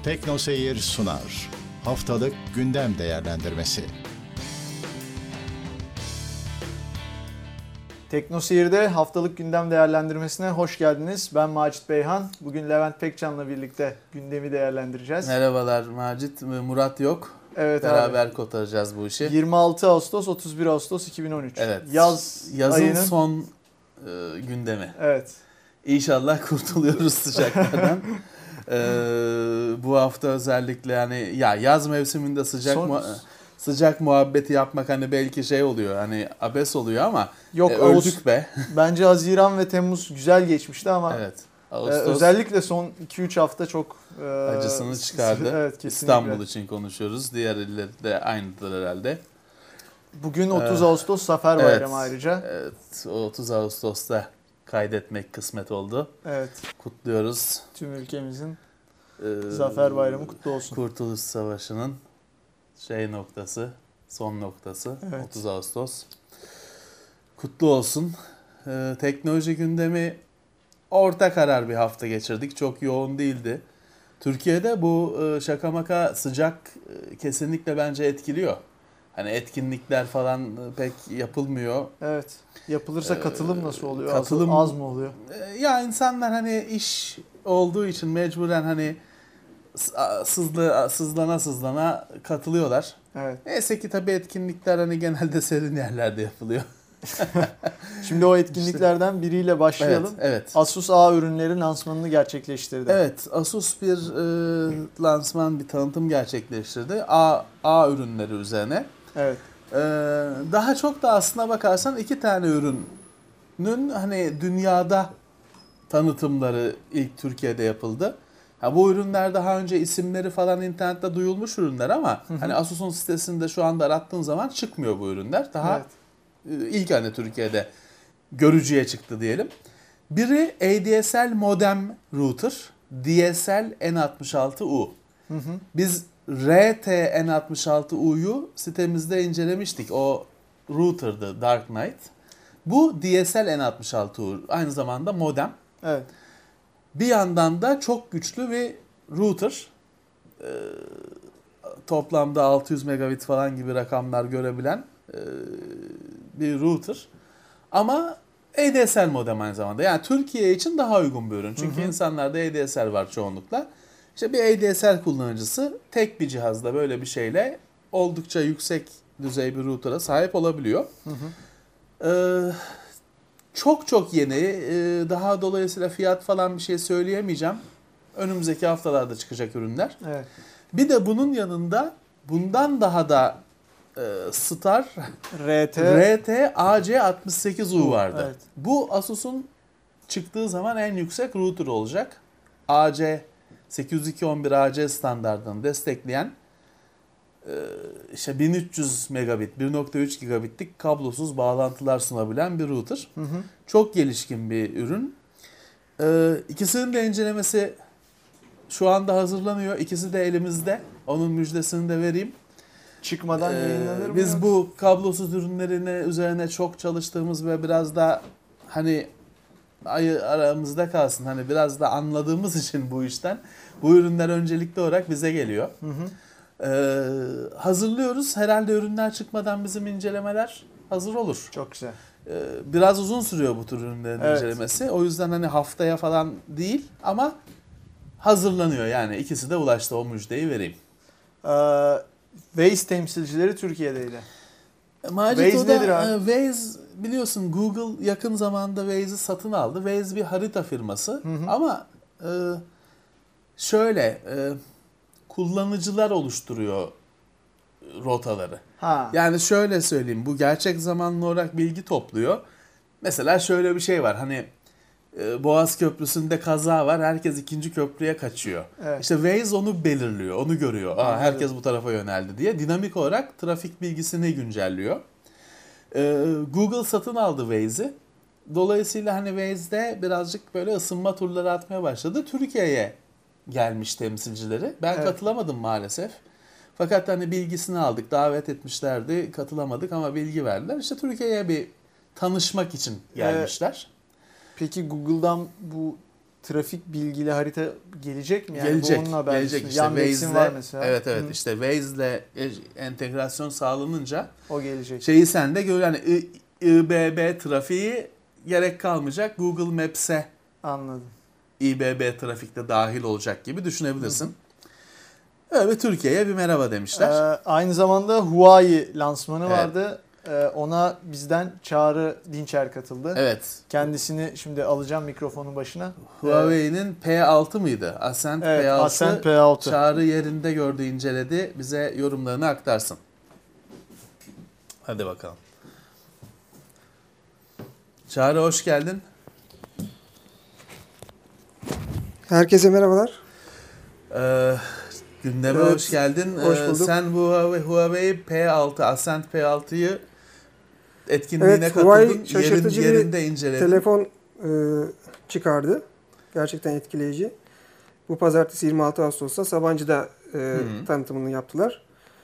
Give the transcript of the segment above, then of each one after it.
Teknoseyir sunar. Haftalık gündem değerlendirmesi. Teknoseyir'de haftalık gündem değerlendirmesine hoş geldiniz. Ben Macit Beyhan. Bugün Levent Pekcan'la birlikte gündemi değerlendireceğiz. Merhabalar Macit. Murat yok. Evet Beraber abi. kotaracağız bu işi. 26 Ağustos, 31 Ağustos 2013. Evet. Yazın ayının son gündemi. Evet. İnşallah kurtuluyoruz sıcaklardan. Bu hafta özellikle yani yaz mevsiminde sıcak muhabbeti yapmak hani belki şey oluyor, hani abes oluyor ama yok, öldük be. Bence Haziran ve Temmuz güzel geçmişti ama evet. Ağustos özellikle son 2-3 hafta çok acısını çıkardı. Evet, İstanbul için konuşuyoruz. Diğer illerde aynıdır herhalde. Bugün 30 Ağustos Zafer Bayramı ayrıca. Evet, 30 Ağustos'ta kaydetmek kısmet oldu. Evet. Kutluyoruz. Tüm ülkemizin Zafer Bayramı kutlu olsun. Kurtuluş Savaşı'nın son noktası evet. 30 Ağustos. Kutlu olsun. Teknoloji gündemi orta karar bir hafta geçirdik. Çok yoğun değildi. Türkiye'de bu şaka maka sıcak kesinlikle bence etkiliyor. Hani etkinlikler falan pek yapılmıyor. Evet. Yapılırsa katılım nasıl oluyor? Katılım az mı oluyor? Ya insanlar hani iş olduğu için mecburen hani sızlana katılıyorlar. Evet. Neyse ki tabii etkinlikler hani genelde serin yerlerde yapılıyor. Şimdi o etkinliklerden biriyle başlayalım. Evet. Asus A ürünleri lansmanını gerçekleştirdi. Evet, Asus bir lansman, bir tanıtım gerçekleştirdi. A ürünleri üzerine. Evet. Daha çok da aslına bakarsan 2 tane ürünün hani dünyada tanıtımları ilk Türkiye'de yapıldı. Bu ürünler daha önce isimleri falan internette duyulmuş ürünler ama hani Asus'un sitesinde şu anda arattığın zaman çıkmıyor bu ürünler. Daha ilk hani Türkiye'de görücüye çıktı diyelim. Biri ADSL modem router, DSL N66U. Biz RT N66U'yu sitemizde incelemiştik. O router'dı, Dark Knight. Bu DSL N66U, aynı zamanda modem. Evet. Bir yandan da çok güçlü bir router. Toplamda 600 megabit falan gibi rakamlar görebilen bir router. Ama ADSL modem aynı zamanda. Yani Türkiye için daha uygun bir ürün. Çünkü insanlarda ADSL var çoğunlukla. İşte bir ADSL kullanıcısı tek bir cihazda böyle bir şeyle oldukça yüksek düzey bir router'a sahip olabiliyor. Çok yeni. Daha dolayısıyla fiyat falan bir şey söyleyemeyeceğim. Önümüzdeki haftalarda çıkacak ürünler. Evet. Bir de bunun yanında bundan daha da Star RT AC68U vardı. Evet. Bu Asus'un çıktığı zaman en yüksek router olacak. AC 802.11 AC standartını destekleyen işte 1300 megabit, 1.3 gigabitlik kablosuz bağlantılar sunabilen bir router. Çok gelişkin bir ürün. İkisinin de incelemesi şu anda hazırlanıyor. İkisi de elimizde. Onun müjdesini de vereyim. Çıkmadan yayınlanır mı? Biz bu kablosuz ürünlerine üzerine çok çalıştığımız ve biraz da hani aramızda kalsın, hani biraz da anladığımız için bu işten bu ürünler öncelikli olarak bize geliyor. Hazırlıyoruz. Herhalde ürünler çıkmadan bizim incelemeler hazır olur. Çok güzel. Biraz uzun sürüyor bu tür ürünlerin incelemesi. O yüzden hani haftaya falan değil ama hazırlanıyor. Yani ikisi de ulaştı, o müjdeyi vereyim. Waze temsilcileri Türkiye'deydi. Macit, Waze nedir abi? Waze biliyorsun, Google yakın zamanda Waze'i satın aldı. Waze bir harita firması ama şöyle kullanıcılar oluşturuyor rotaları. Yani şöyle söyleyeyim, bu gerçek zamanlı olarak bilgi topluyor. Mesela şöyle bir şey var, hani Boğaz Köprüsü'nde kaza var, herkes ikinci köprüye kaçıyor. Evet. İşte Waze onu belirliyor, onu görüyor. Herkes bu tarafa yöneldi diye. Dinamik olarak trafik bilgisini güncelliyor. Google satın aldı Waze'i. Dolayısıyla hani Waze'de birazcık böyle ısınma turları atmaya başladı. Türkiye'ye gelmiş temsilcileri. Ben katılamadım maalesef. Fakat hani bilgisini aldık, davet etmişlerdi, katılamadık ama bilgi verdiler. İşte Türkiye'ye bir tanışmak için gelmişler. Peki Google'dan bu trafik bilgili harita gelecek mi? Yani gelecek. Bu onun habercisi. Gelecek işte Yandex'in var mesela. Evet işte Waze'le entegrasyon sağlanınca o gelecek. Şeyi sen de gör yani İBB trafiği gerek kalmayacak. Google Maps'e Anladım. İBB trafikte dahil olacak gibi düşünebilirsin. Öyle Türkiye'ye bir merhaba demişler. Aynı zamanda Huawei lansmanı vardı. Ona bizden Çağrı Dinçer katıldı. Evet. Kendisini şimdi alacağım mikrofonun başına. Huawei'nin P6 mıydı? Ascend Evet, P6. Ascend P6. Çağrı yerinde gördü, inceledi. Bize yorumlarını aktarsın. Hadi bakalım. Çağrı hoş geldin. Herkese merhabalar. Gündeme Evet, hoş geldin. hoş bulduk. Sen Huawei P6, Ascend P6'yı etkinliğine Evet, katıldın. Huawei şaşırtıcı yerinde bir inceledin. telefon çıkardı. Gerçekten etkileyici. Bu pazartesi 26 Ağustos'ta Sabancı'da tanıtımını yaptılar.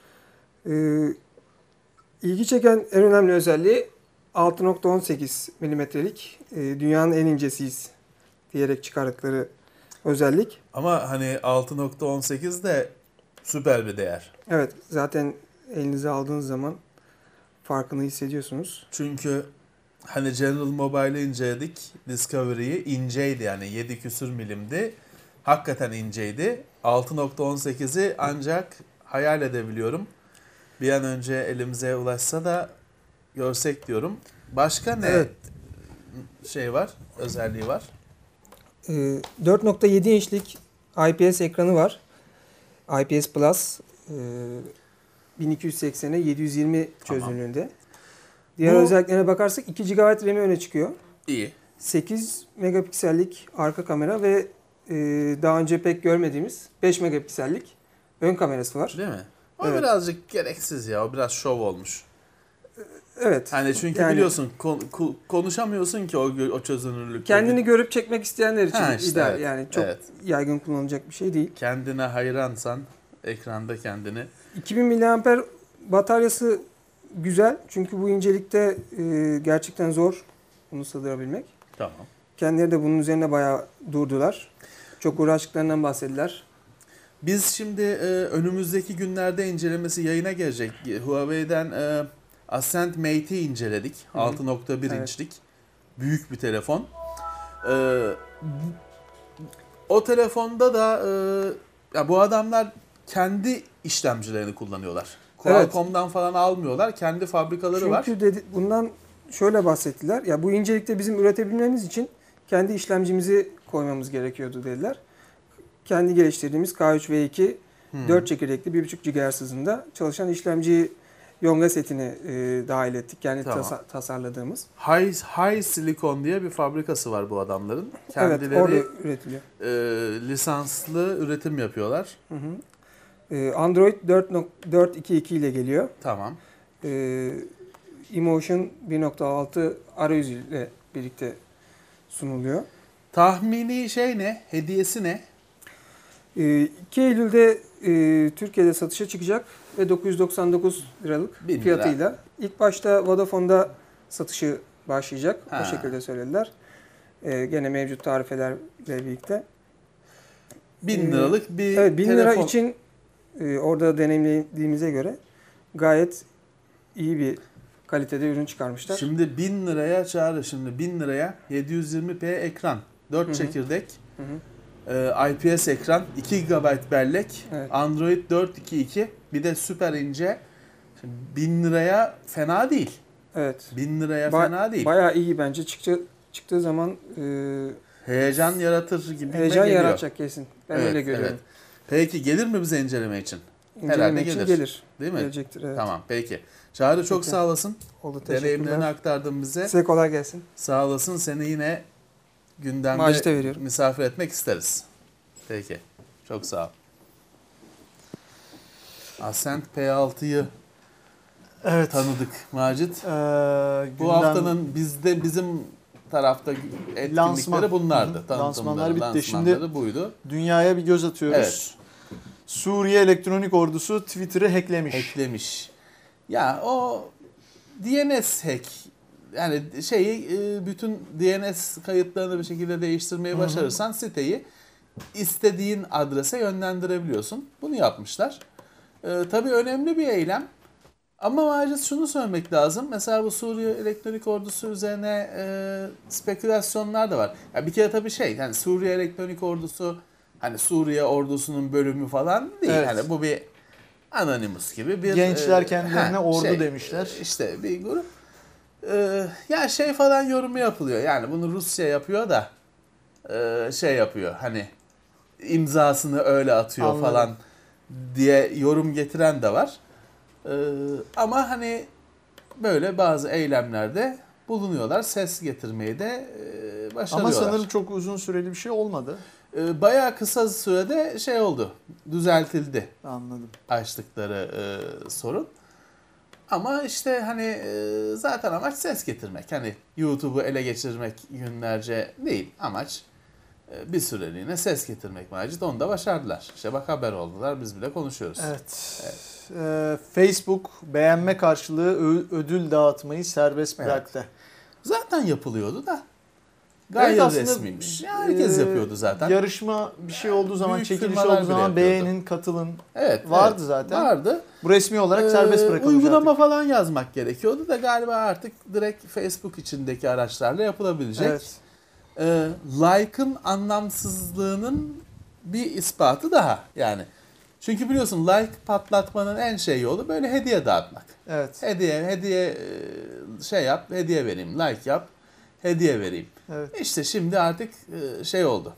İlgi çeken en önemli özelliği 6.18 milimetrelik dünyanın en incesiyiz diyerek çıkardıkları özellik. Ama hani 6.18 de süper bir değer. Evet, zaten elinize aldığınız zaman farkını hissediyorsunuz. Çünkü hani General Mobile'ı inceledik. Discovery'yi inceydi yani 7 küsür milimdi. Hakikaten inceydi. 6.18'i ancak hayal edebiliyorum. Bir an önce elimize ulaşsa da görsek diyorum. Başka ne şey var, özelliği var? 4.7 inçlik IPS ekranı var. IPS Plus 1280'e 720 çözünürlüğünde. Diğer özelliklerine bakarsak 2 GB RAM'i öne çıkıyor. İyi. 8 megapiksellik arka kamera ve daha önce pek görmediğimiz 5 megapiksellik ön kamerası var. Değil mi? O Evet. birazcık gereksiz ya. O biraz şov olmuş. Evet. Hani çünkü yani biliyorsun konuşamıyorsun ki o çözünürlükte. kendini görüp çekmek isteyenler için Ha, işte ideal. evet. Yani çok yaygın kullanılacak bir şey değil. Kendine hayransan ekranda kendini. 2000 mAh bataryası güzel. Çünkü bu incelikte gerçekten zor bunu sığdırabilmek. Tamam. Kendileri de bunun üzerine bayağı durdular. Çok uğraştıklarından bahsettiler. Biz şimdi önümüzdeki günlerde incelemesi yayına gelecek. Huawei'den Ascend Mate'i inceledik. 6.1 inçlik. Büyük bir telefon. O telefonda da ya bu adamlar kendi işlemcilerini kullanıyorlar. Qualcomm'dan falan almıyorlar. Kendi fabrikaları var. Çünkü bundan şöyle bahsettiler. Ya bu incelikte bizim üretebilmemiz için kendi işlemcimizi koymamız gerekiyordu dediler. Kendi geliştirdiğimiz K3V2 4 çekirdekli 1.5 GHz hızında çalışan işlemciyi Yonga setini dahil ettik. Yani tasarladığımız. High Silicon diye bir fabrikası var bu adamların. Kendileri evet, orada üretiliyor. Lisanslı üretim yapıyorlar. Android 4.2.2 ile geliyor. Tamam. eMotion 1.6 arayüzü ile birlikte sunuluyor. Tahmini şey ne? Hediyesi ne? 2 Eylül'de Türkiye'de satışa çıkacak ve 999 liralık fiyatıyla. İlk başta Vodafone'da satışı başlayacak. O şekilde söylediler. Gene mevcut tarifelerle birlikte. 1000 liralık bir evet, 1000 telefon. lira için orada deneyimlediğimize göre gayet iyi bir kalitede ürün çıkarmışlar. Şimdi 1000 liraya Çağrı, şimdi 1000 liraya 720p ekran, 4 çekirdek, IPS ekran, 2 GB bellek, Android 4.2.2, bir de süper ince. Şimdi 1000 liraya fena değil. Evet. 1000 liraya fena değil. Bayağı iyi bence. Çıktığı zaman heyecan yaratır gibi heyecan geliyor. yaratacak kesin. Ben öyle görüyorum. Evet. Peki gelir mi bize inceleme için? İnceleme için gelir. Değil mi? Gelecektir, evet. Tamam, peki. Çağrı çok sağ olasın. Oldu, deneyimlerini aktardın bize. Size kolay gelsin. Sağ olasın. Seni yine gündemde misafir etmek isteriz. Peki. Çok sağ ol. Ascend P6'yı tanıdık Macit. Bu haftanın bizim tarafta etkinlikleri bunlardı. Lansmanlar bitti. Lansmanları buydu. Dünyaya bir göz atıyoruz. Evet. Suriye Elektronik Ordusu Twitter'ı hacklemiş. Ya o DNS hack yani şeyi bütün DNS kayıtlarını bir şekilde değiştirmeyi başarırsan siteyi istediğin adrese yönlendirebiliyorsun. Bunu yapmışlar. Tabii önemli bir eylem. Ama Macit şunu söylemek lazım. Mesela bu Suriye Elektronik Ordusu üzerine spekülasyonlar da var. Ya bir kere tabii hani Suriye Elektronik Ordusu hani Suriye ordusunun bölümü falan değil. Evet. Hani bu bir Anonymous gibi bir gençler kendilerine ordu demişler. İşte bir grup. Ya falan yorumu yapılıyor. Yani bunu Rusya yapıyor da yapıyor. Hani imzasını öyle atıyor. Anladım. Falan diye yorum getiren de var. Ama hani böyle bazı eylemlerde bulunuyorlar. Ses getirmeyi de başarıyorlar. Ama sanırım çok uzun süreli bir şey olmadı. Bayağı kısa sürede oldu. Düzeltildi. Anladım. Açtıkları sorun. Ama işte hani zaten amaç ses getirmek. Hani YouTube'u ele geçirmek günlerce değil. Amaç bir süreliğine ses getirmek Macit. Onu da başardılar. İşte bak haber oldular. Biz bile konuşuyoruz. Evet. Facebook beğenme karşılığı ödül dağıtmayı serbest bıraktı. Evet. Zaten yapılıyordu da. Gayet resmiymiş. Yani herkes yapıyordu zaten. Yarışma bir şey olduğu zaman, büyük çekiliş olduğu zaman beğenin, katılın. Evet. Vardı zaten. Vardı. Bu resmi olarak serbest bırakılacak. Uygulama falan yazmak gerekiyordu da galiba artık direkt Facebook içindeki araçlarla yapılabilecek. Evet. Like'ın anlamsızlığının bir ispatı daha yani. Çünkü biliyorsun like patlatmanın en yolu böyle hediye dağıtmak. Evet. Hediye yap, hediye vereyim, like yap, hediye vereyim. Evet. İşte şimdi artık oldu.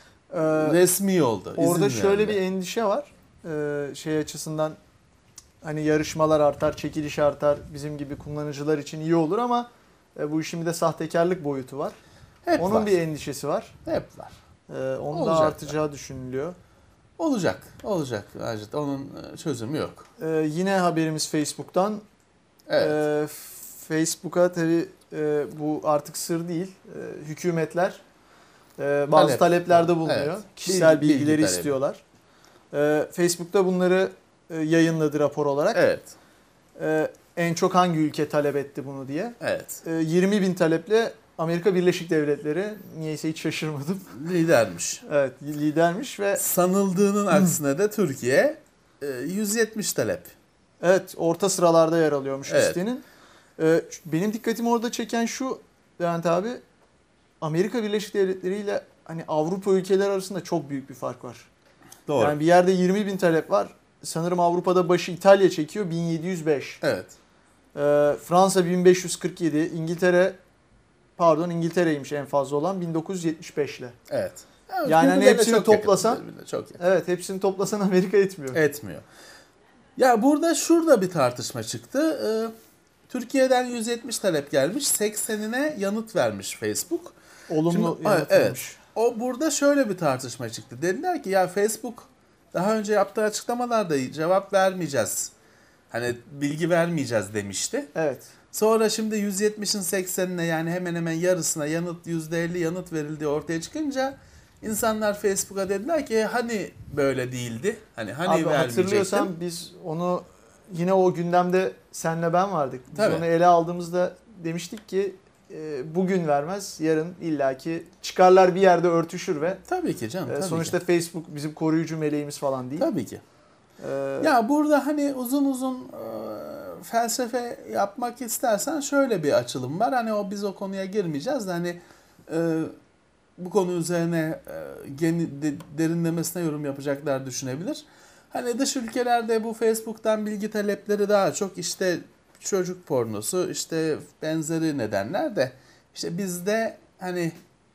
Resmi oldu. Orada şöyle bir endişe var. Açısından hani yarışmalar artar, çekiliş artar, bizim gibi kullanıcılar için iyi olur ama bu işin bir de sahtekarlık boyutu var. Onun var. Bir endişesi var. Hep var. Onun da artacağı düşünülüyor. Olacak. Macit. Onun çözümü yok. Yine haberimiz Facebook'tan. Evet. Facebook'a tabii bu artık sır değil. Hükümetler bazı taleplerde bulunuyor. Evet. Kişisel bilgileri istiyorlar. Facebook'ta bunları yayınladı rapor olarak. Evet. En çok hangi ülke talep etti bunu diye. Evet. 20.000 taleple Amerika Birleşik Devletleri, niyeyse hiç şaşırmadım. Lidermiş. Evet, lidermiş ve sanıldığının aksine de Türkiye 170 talep. Evet, orta sıralarda yer alıyormuş listenin. Benim dikkatimi orada çeken şu Levent abi, Amerika Birleşik Devletleri ile hani Avrupa ülkeleri arasında çok büyük bir fark var. Doğru. Yani bir yerde 20.000 talep var. Sanırım Avrupa'da başı İtalya çekiyor 1705. Evet. Fransa 1547, İngiltere'ymiş en fazla olan 1975 ile. Evet. Yani hani hepsini toplasan çok yakın. Evet, hepsini toplasan Amerika etmiyor. Etmiyor. Ya şurada bir tartışma çıktı. Türkiye'den 170 talep gelmiş. 80'ine yanıt vermiş Facebook. Olumlu yanıt vermiş. O burada şöyle bir tartışma çıktı. Dediler ki ya Facebook daha önce yaptığı açıklamalarda cevap vermeyeceğiz. Hani bilgi vermeyeceğiz demişti. Evet. Sonra şimdi 170'in 80'ine yani hemen hemen yarısına %50 yanıt verildiği ortaya çıkınca insanlar Facebook'a dediler ki hani böyle değildi. Hani abi vermeyecektin. Hatırlıyorsan biz onu yine o gündemde senle ben vardık. Biz Tabii. onu ele aldığımızda demiştik ki bugün vermez, yarın illaki çıkarlar, bir yerde örtüşür ve tabii ki canım. Tabii sonuçta ki. Facebook bizim koruyucu meleğimiz falan değil. Tabii ki. Ya burada hani uzun felsefe yapmak istersen şöyle bir açılım var. Hani biz o konuya girmeyeceğiz de hani bu konu üzerine derinlemesine yorum yapacaklar düşünebilir. Hani dış ülkelerde bu Facebook'tan bilgi talepleri daha çok işte çocuk pornosu, işte benzeri nedenler de işte bizde hani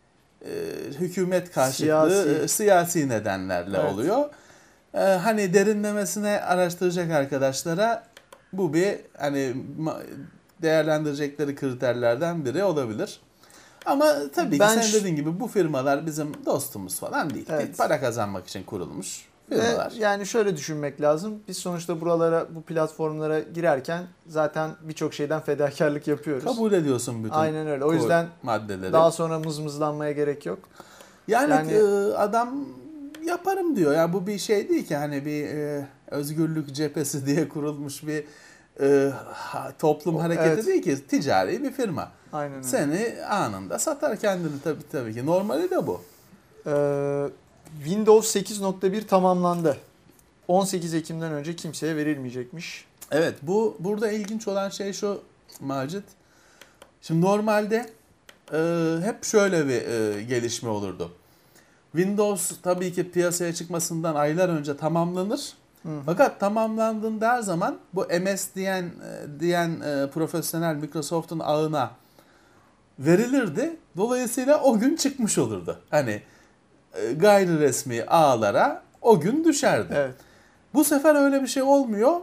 hükümet karşıtlığı siyasi nedenlerle oluyor. Hani derinlemesine araştıracak arkadaşlara bu bir hani değerlendirecekleri kriterlerden biri olabilir. Ama tabii ki sen dediğin gibi bu firmalar bizim dostumuz falan değil. Evet. Para kazanmak için kurulmuş firmalar. Yani şöyle düşünmek lazım. Biz sonuçta bu platformlara girerken zaten birçok şeyden fedakarlık yapıyoruz. Kabul ediyorsun bütün aynen öyle. O yüzden maddeleri. Daha sonra mızmızlanmaya gerek yok. Yani adam yaparım diyor. Yani bu bir şey değil ki hani bir özgürlük cephesi diye kurulmuş bir toplum hareketi evet. değil ki, ticari bir firma. Aynen öyle. Seni anında satar kendini tabii ki. Normali de bu. Windows 8.1 tamamlandı. 18 Ekim'den önce kimseye verilmeyecekmiş. Evet, burada ilginç olan şey şu Macit. Şimdi normalde hep şöyle bir gelişme olurdu. Windows tabii ki piyasaya çıkmasından aylar önce tamamlanır. Fakat tamamlandığında her zaman bu MS diyen profesyonel Microsoft'un ağına verilirdi. Dolayısıyla o gün çıkmış olurdu. Hani gayri resmi ağlara o gün düşerdi. Evet. Bu sefer öyle bir şey olmuyor.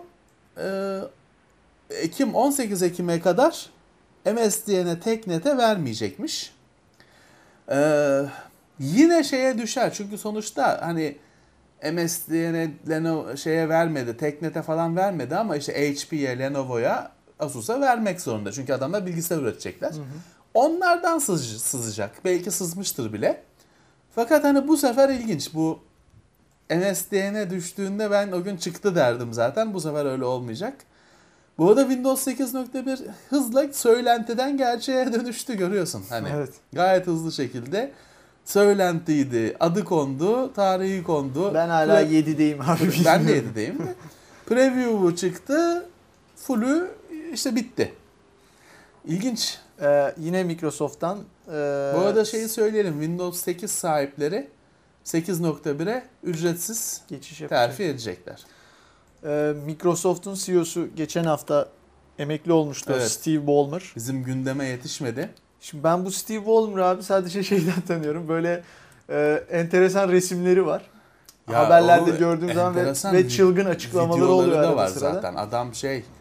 18 Ekim'e kadar MSDN'e, Teknet'e vermeyecekmiş. Yine şeye düşer. Çünkü sonuçta hani MSDN'e şeye vermedi, Teknet'e falan vermedi ama işte HP'ye, Lenovo'ya, Asus'a vermek zorunda. Çünkü adamlar bilgisayar üretecekler. Onlardan sızacak. Belki sızmıştır bile. Fakat hani bu sefer ilginç. Bu MSDN'e düştüğünde ben o gün çıktı derdim zaten. Bu sefer öyle olmayacak. Bu arada Windows 8.1 hızla söylentiden gerçeğe dönüştü, görüyorsun. Hani Evet. gayet hızlı şekilde söylentiydi, adı kondu, tarihi kondu. Ben hala 7'deyim abi. Ben de 7'deyim de. Preview'u çıktı, full'ü işte bitti. İlginç. Yine Microsoft'tan. Bu arada şeyi söyleyelim, Windows 8 sahipleri 8.1'e ücretsiz geçiş yapacak. terfi edecekler. Microsoft'un CEO'su geçen hafta emekli olmuştu, Evet. Steve Ballmer. Bizim gündeme yetişmedi. Şimdi ben bu Steve Ballmer'ı abi sadece şeyden tanıyorum. Böyle enteresan resimleri var. Ya Haberlerde o gördüğüm zaman enteresan ve çılgın açıklamaları oluyor videoları da arada var sırada. zaten. Adam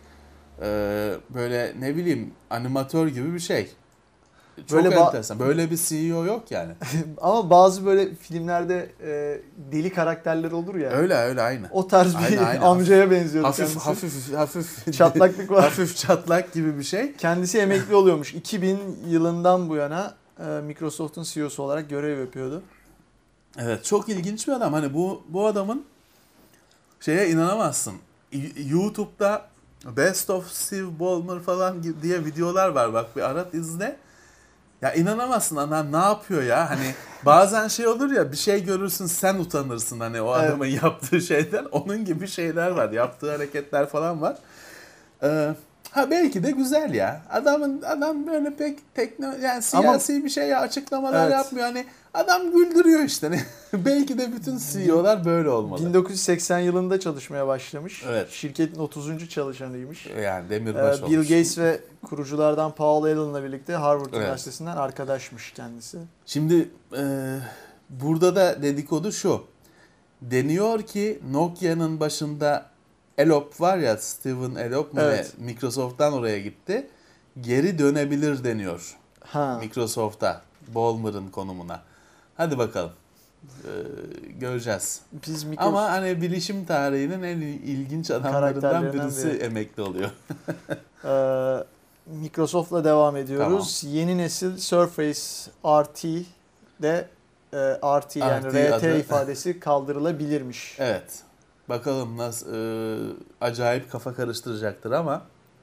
böyle ne bileyim animatör gibi bir şey. Çok Böyle enteresan. Böyle bir CEO yok yani. Ama bazı böyle filmlerde deli karakterler olur ya. Öyle aynı. O tarz bir Aynen. amcaya benziyor Hafif kendisi. hafif Çatlaklık var. hafif çatlak gibi bir şey. Kendisi emekli oluyormuş. 2000 yılından bu yana Microsoft'un CEO'su olarak görev yapıyordu. Evet, çok ilginç bir adam. Hani bu adamın şeye inanamazsın. YouTube'da Best of Steve Ballmer falan diye videolar var. Bak bir arat izle. Ya inanamazsın, adam ne yapıyor ya? Hani bazen şey olur ya, bir şey görürsün sen utanırsın hani o adamın yaptığı şeyden. Onun gibi şeyler var. Yaptığı hareketler falan var. Belki de güzel ya. Adam böyle pek yani siyasi bir şey açıklamalar yapmıyor. Hani adam güldürüyor işte. Belki de bütün CEO'lar böyle olmalı. 1980 yılında çalışmaya başlamış. Evet. Şirketin 30. çalışanıymış. Yani demirbaş olmuş. Bill Gates ve kuruculardan Paul Allen'la birlikte Harvard Üniversitesi'nden arkadaşmış kendisi. Şimdi burada da dedikodu şu. Deniyor ki Nokia'nın başında Elop var ya, Steven Elop mu ne? Microsoft'tan oraya gitti. Geri dönebilir deniyor. Microsoft'a, Ballmer'ın konumuna. Hadi bakalım. Göreceğiz. Ama hani bilişim tarihinin en ilginç adamlarından birisi emekli oluyor. Microsoft'la devam ediyoruz. Tamam. Yeni nesil Surface RT'de RT yani RT ifadesi kaldırılabilirmiş. Evet. Bakalım nasıl acayip kafa karıştıracaktır ama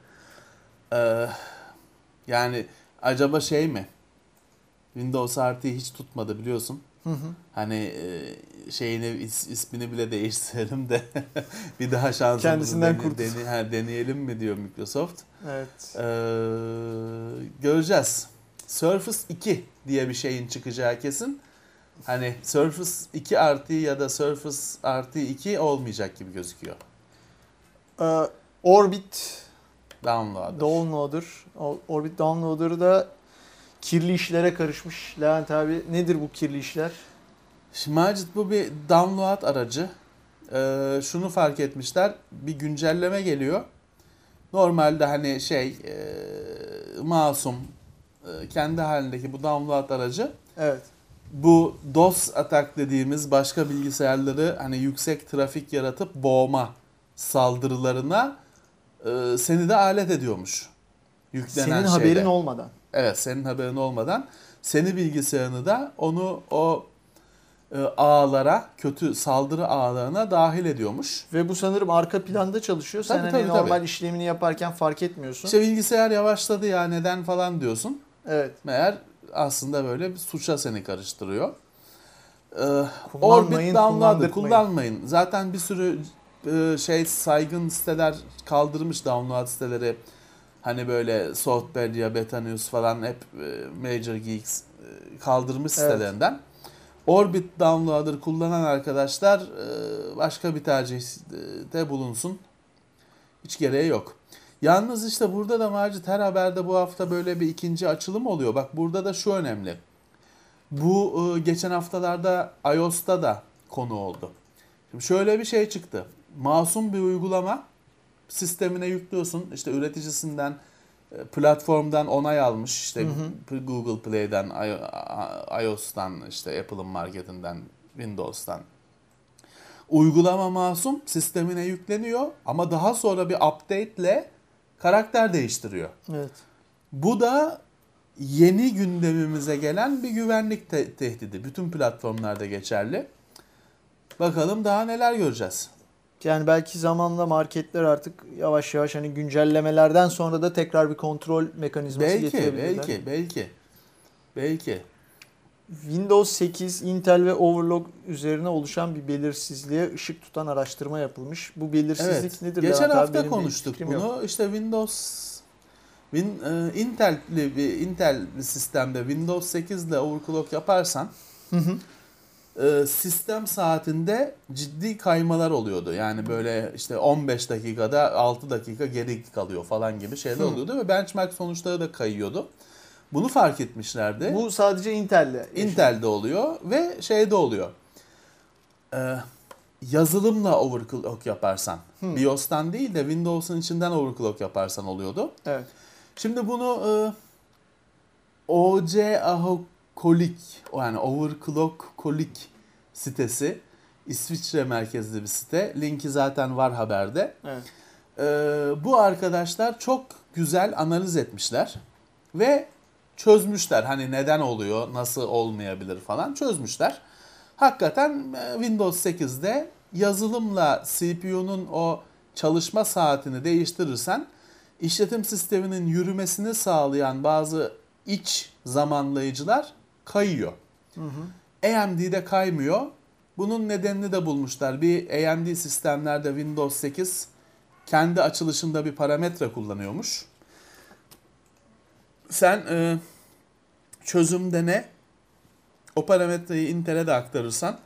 yani acaba şey mi? Windows RT'yi hiç tutmadı biliyorsun. Hani ismini bile değiştirelim de bir daha şansımızı deneyelim mi diyor Microsoft. Evet. Göreceğiz. Surface 2 diye bir şeyin çıkacağı kesin. Hani Surface 2 RT ya da Surface RT 2 olmayacak gibi gözüküyor. Orbit Downloader. Orbit Downloader da kirli işlere karışmış. Levent abi, nedir bu kirli işler? Şimdi Macit, bu bir download aracı. Şunu fark etmişler. Bir güncelleme geliyor. Normalde hani masum kendi halindeki bu download aracı. Evet. Bu DOS atak dediğimiz başka bilgisayarları hani yüksek trafik yaratıp boğma saldırılarına seni de alet ediyormuş. Yüklenen senin haberin olmadan. Evet, senin haberin olmadan. Seni bilgisayarını da o ağlara, kötü saldırı ağlarına dahil ediyormuş. Ve bu sanırım arka planda çalışıyor. Sen Tabii, normal işlemini yaparken fark etmiyorsun. İşte bilgisayar yavaşladı ya neden falan diyorsun. Evet. Meğer aslında böyle bir suça seni karıştırıyor. Orbit download'ı kullanmayın. Zaten bir sürü saygın siteler kaldırmış download siteleri. Hani böyle Softpedia, Beta News falan hep Major Geeks kaldırmış sitelerinden. Orbit Downloader kullanan arkadaşlar başka bir tercihte bulunsun. Hiç gereği yok. Yalnız işte burada da Macit her haberde bu hafta böyle bir ikinci açılım oluyor. Bak burada da şu önemli. Bu geçen haftalarda iOS'ta da konu oldu. Şimdi şöyle bir şey çıktı. Masum bir uygulama sistemine yüklüyorsun. İşte üreticisinden, platformdan onay almış. İşte Google Play'den, iOS'tan, işte Apple'ın marketinden, Windows'tan. Uygulama masum, sistemine yükleniyor ama daha sonra bir update'le karakter değiştiriyor. Evet. Bu da yeni gündemimize gelen bir güvenlik tehdidi. Bütün platformlarda geçerli. Bakalım daha neler göreceğiz. Yani belki zamanla marketler artık yavaş yavaş hani güncellemelerden sonra da tekrar bir kontrol mekanizması getirebilirler. Belki. Windows 8, Intel ve Overclock üzerine oluşan bir belirsizliğe ışık tutan araştırma yapılmış. Bu belirsizlik nedir? Geçen hafta konuştuk bunu. Yok. İşte Intel sistemde Windows 8 ile overclock yaparsan sistem saatinde ciddi kaymalar oluyordu. Yani böyle işte 15 dakikada 6 dakika geri kalıyor falan gibi şeyler oluyordu ve benchmark sonuçları da kayıyordu. Bunu fark etmişlerdi. Bu sadece Intel'de oluyor ve şeyde oluyor. Yazılımla overclock yaparsan, BIOS'tan değil de Windows'un içinden overclock yaparsan oluyordu. Evet. Şimdi bunu OCAHOCOLIC, yani Overclock Colic sitesi, İsviçre merkezli bir site. Linki zaten var haberde. Evet. Bu arkadaşlar çok güzel analiz etmişler ve çözmüşler. Hani neden oluyor, nasıl olmayabilir falan çözmüşler. Hakikaten Windows 8'de yazılımla CPU'nun o çalışma saatini değiştirirsen işletim sisteminin yürümesini sağlayan bazı iç zamanlayıcılar kayıyor. AMD'de kaymıyor. Bunun nedenini de bulmuşlar. Bir AMD sistemlerde Windows 8 kendi açılışında bir parametre kullanıyormuş. Sen çözümde ne? O parametreyi Intel'e de aktarırsan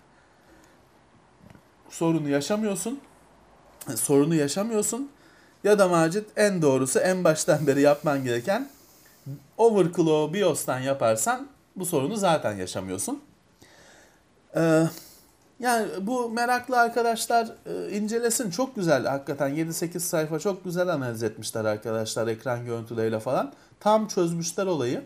sorunu yaşamıyorsun. Ya da Macit en doğrusu en baştan beri yapman gereken overclock'u BIOS'tan yaparsan bu sorunu zaten yaşamıyorsun. Yani bu meraklı arkadaşlar incelesin. Çok güzel hakikaten 7-8 sayfa çok güzel analiz etmişler arkadaşlar ekran görüntüleriyle falan. Tam çözmüşler olayı.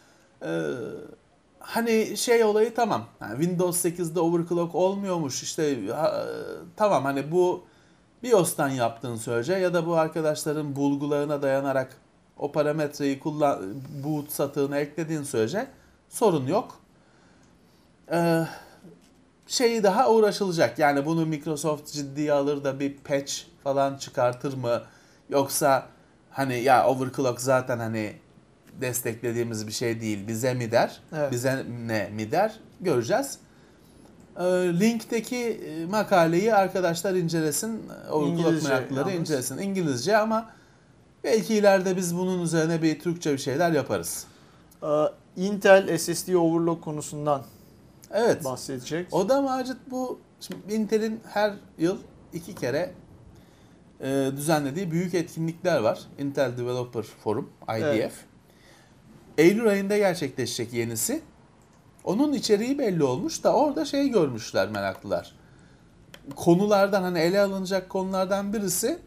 Hani olayı tamam. Yani Windows 8'de overclock olmuyormuş. İşte tamam hani bu BIOS'tan yaptığın sürece ya da bu arkadaşların bulgularına dayanarak o parametreyi boot satığına eklediğin sürece sorun yok. Daha uğraşılacak. Yani bunu Microsoft ciddiye alır da bir patch falan çıkartır mı? Yoksa hani ya overclock zaten hani desteklediğimiz bir şey değil. Bize mi der? Evet. Bize ne mi der? Göreceğiz. Linkteki makaleyi arkadaşlar incelesin. Overclock meraklıları incelesin. İngilizce ama belki ileride biz bunun üzerine bir Türkçe bir şeyler yaparız. Intel SSD overclock konusundan bahsedecek. O da Macit bu. Şimdi Intel'in her yıl 2 kere düzenlediği büyük etkinlikler var. Intel Developer Forum, IDF. Evet. Eylül ayında gerçekleşecek yenisi. Onun içeriği belli olmuş da orada görmüşler meraklılar. Konulardan hani ele alınacak konulardan birisi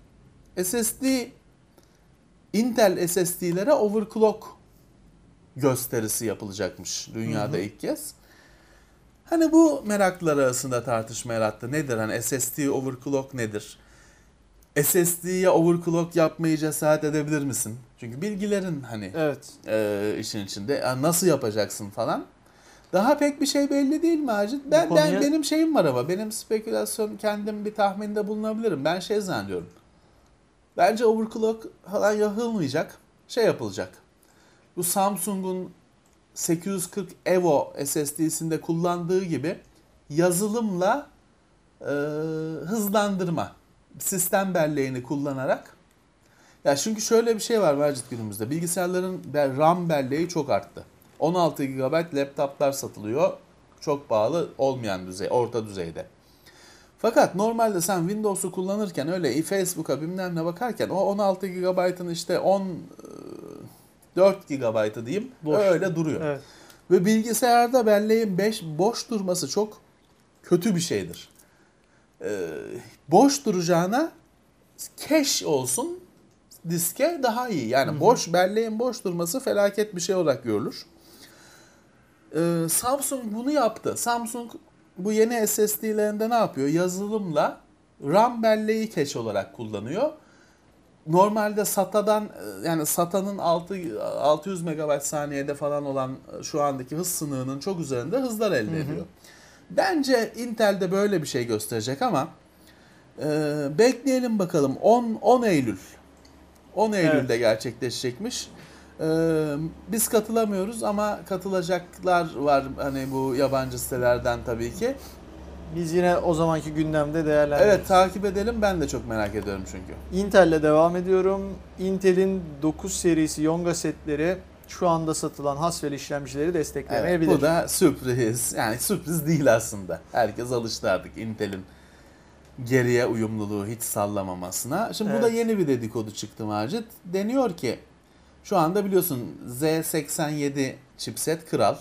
Intel SSD'lere overclock gösterisi yapılacakmış dünyada ilk kez. Hani bu meraklılar arasında tartışma yarattı. Nedir hani SSD overclock nedir? SSD'ye overclock yapmayı cesaret edebilir misin? Çünkü bilgilerin hani işin içinde. Yani nasıl yapacaksın falan. Daha pek bir şey belli değil Macit. Benim şeyim var ama benim spekülasyon, kendim bir tahminde bulunabilirim. Ben şey zannediyorum. Bence overclock falan yapılmayacak. Şey yapılacak. Bu Samsung'un 840 Evo SSD'sinde kullandığı gibi yazılımla hızlandırma sistem belleğini kullanarak. Ya çünkü şöyle bir şey var Macit günümüzde. Bilgisayarların RAM belleği çok arttı. 16 GB laptoplar satılıyor. Çok pahalı olmayan düzey, orta düzeyde. Fakat normalde sen Windows'u kullanırken öyle Facebook'a bilmem ne bakarken o 16 GB'ın işte 4 GB'ı diyeyim öyle duruyor. Evet. Ve bilgisayarda belleğin boş durması çok kötü bir şeydir. Boş duracağına cache olsun diske daha iyi. Yani belleğin boş durması felaket bir şey olarak görülür. Samsung bunu yaptı. Samsung bu yeni SSD'lerinde ne yapıyor? Yazılımla RAM belleği cache olarak kullanıyor. Normalde SATA'nın 600 MB saniyede falan olan şu andaki hız sınırının çok üzerinde hızlar elde ediyor. Bence Intel de böyle bir şey gösterecek ama bekleyelim bakalım. 10 Eylül. 10 Eylül'de gerçekleşecekmiş. Biz katılamıyoruz ama katılacaklar var hani bu yabancı sitelerden tabii ki. Biz yine o zamanki gündemde değerlendiririz. Evet, takip edelim. Ben de çok merak ediyorum çünkü. Intel'le devam ediyorum. Intel'in 9 serisi Yonga setleri şu anda satılan Haswell işlemcileri desteklemeyebilir. Evet, bu da sürpriz. Yani sürpriz değil aslında. Herkes alıştı artık Intel'in geriye uyumluluğu hiç sallamamasına. Şimdi bu da yeni bir dedikodu çıktı Macit. Deniyor ki şu anda biliyorsun Z87 chipset kral.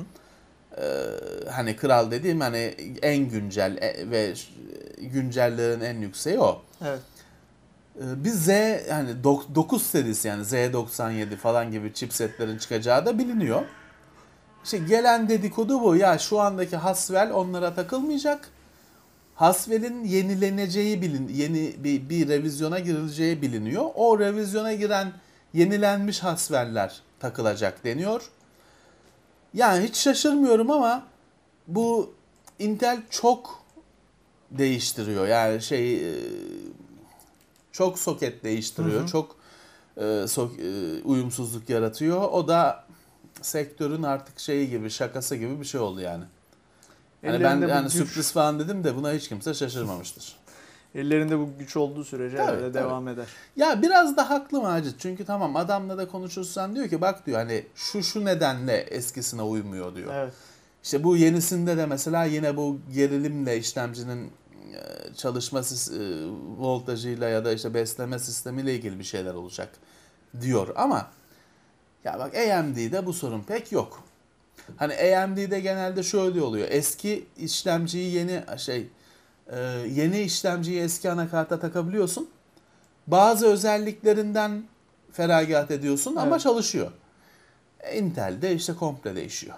Hani kral dediğim hani en güncel ve güncellerin en yükseği o. Evet. Biz yani 9 serisi yani Z97 falan gibi chipsetlerin çıkacağı da biliniyor. İşte gelen dedikodu bu. Ya şu andaki Haswell onlara takılmayacak. Haswell'in yenileneceği yeni bir revizyona girileceği biliniyor. O revizyona giren yenilenmiş Haswell'ler takılacak deniyor. Yani hiç şaşırmıyorum ama bu Intel çok değiştiriyor. Yani çok soket değiştiriyor. Çok uyumsuzluk yaratıyor. O da sektörün artık şakası gibi bir şey oldu yani. Yani ben sürpriz falan dedim de buna hiç kimse şaşırmamıştır. Ellerinde bu güç olduğu sürece öyle devam eder. Ya biraz da haklı Macit. Çünkü tamam adamla da konuşursan diyor ki bak diyor hani şu nedenle eskisine uymuyor diyor. Evet. İşte bu yenisinde de mesela yine bu gerilimle işlemcinin çalışma voltajıyla ya da işte besleme sistemiyle ilgili bir şeyler olacak diyor. Ama ya bak AMD'de bu sorun pek yok. Hani AMD'de genelde şöyle oluyor. Eski işlemciyi yeni işlemciyi eski anakarta takabiliyorsun. Bazı özelliklerinden feragat ediyorsun ama çalışıyor. Intel'de işte komple değişiyor.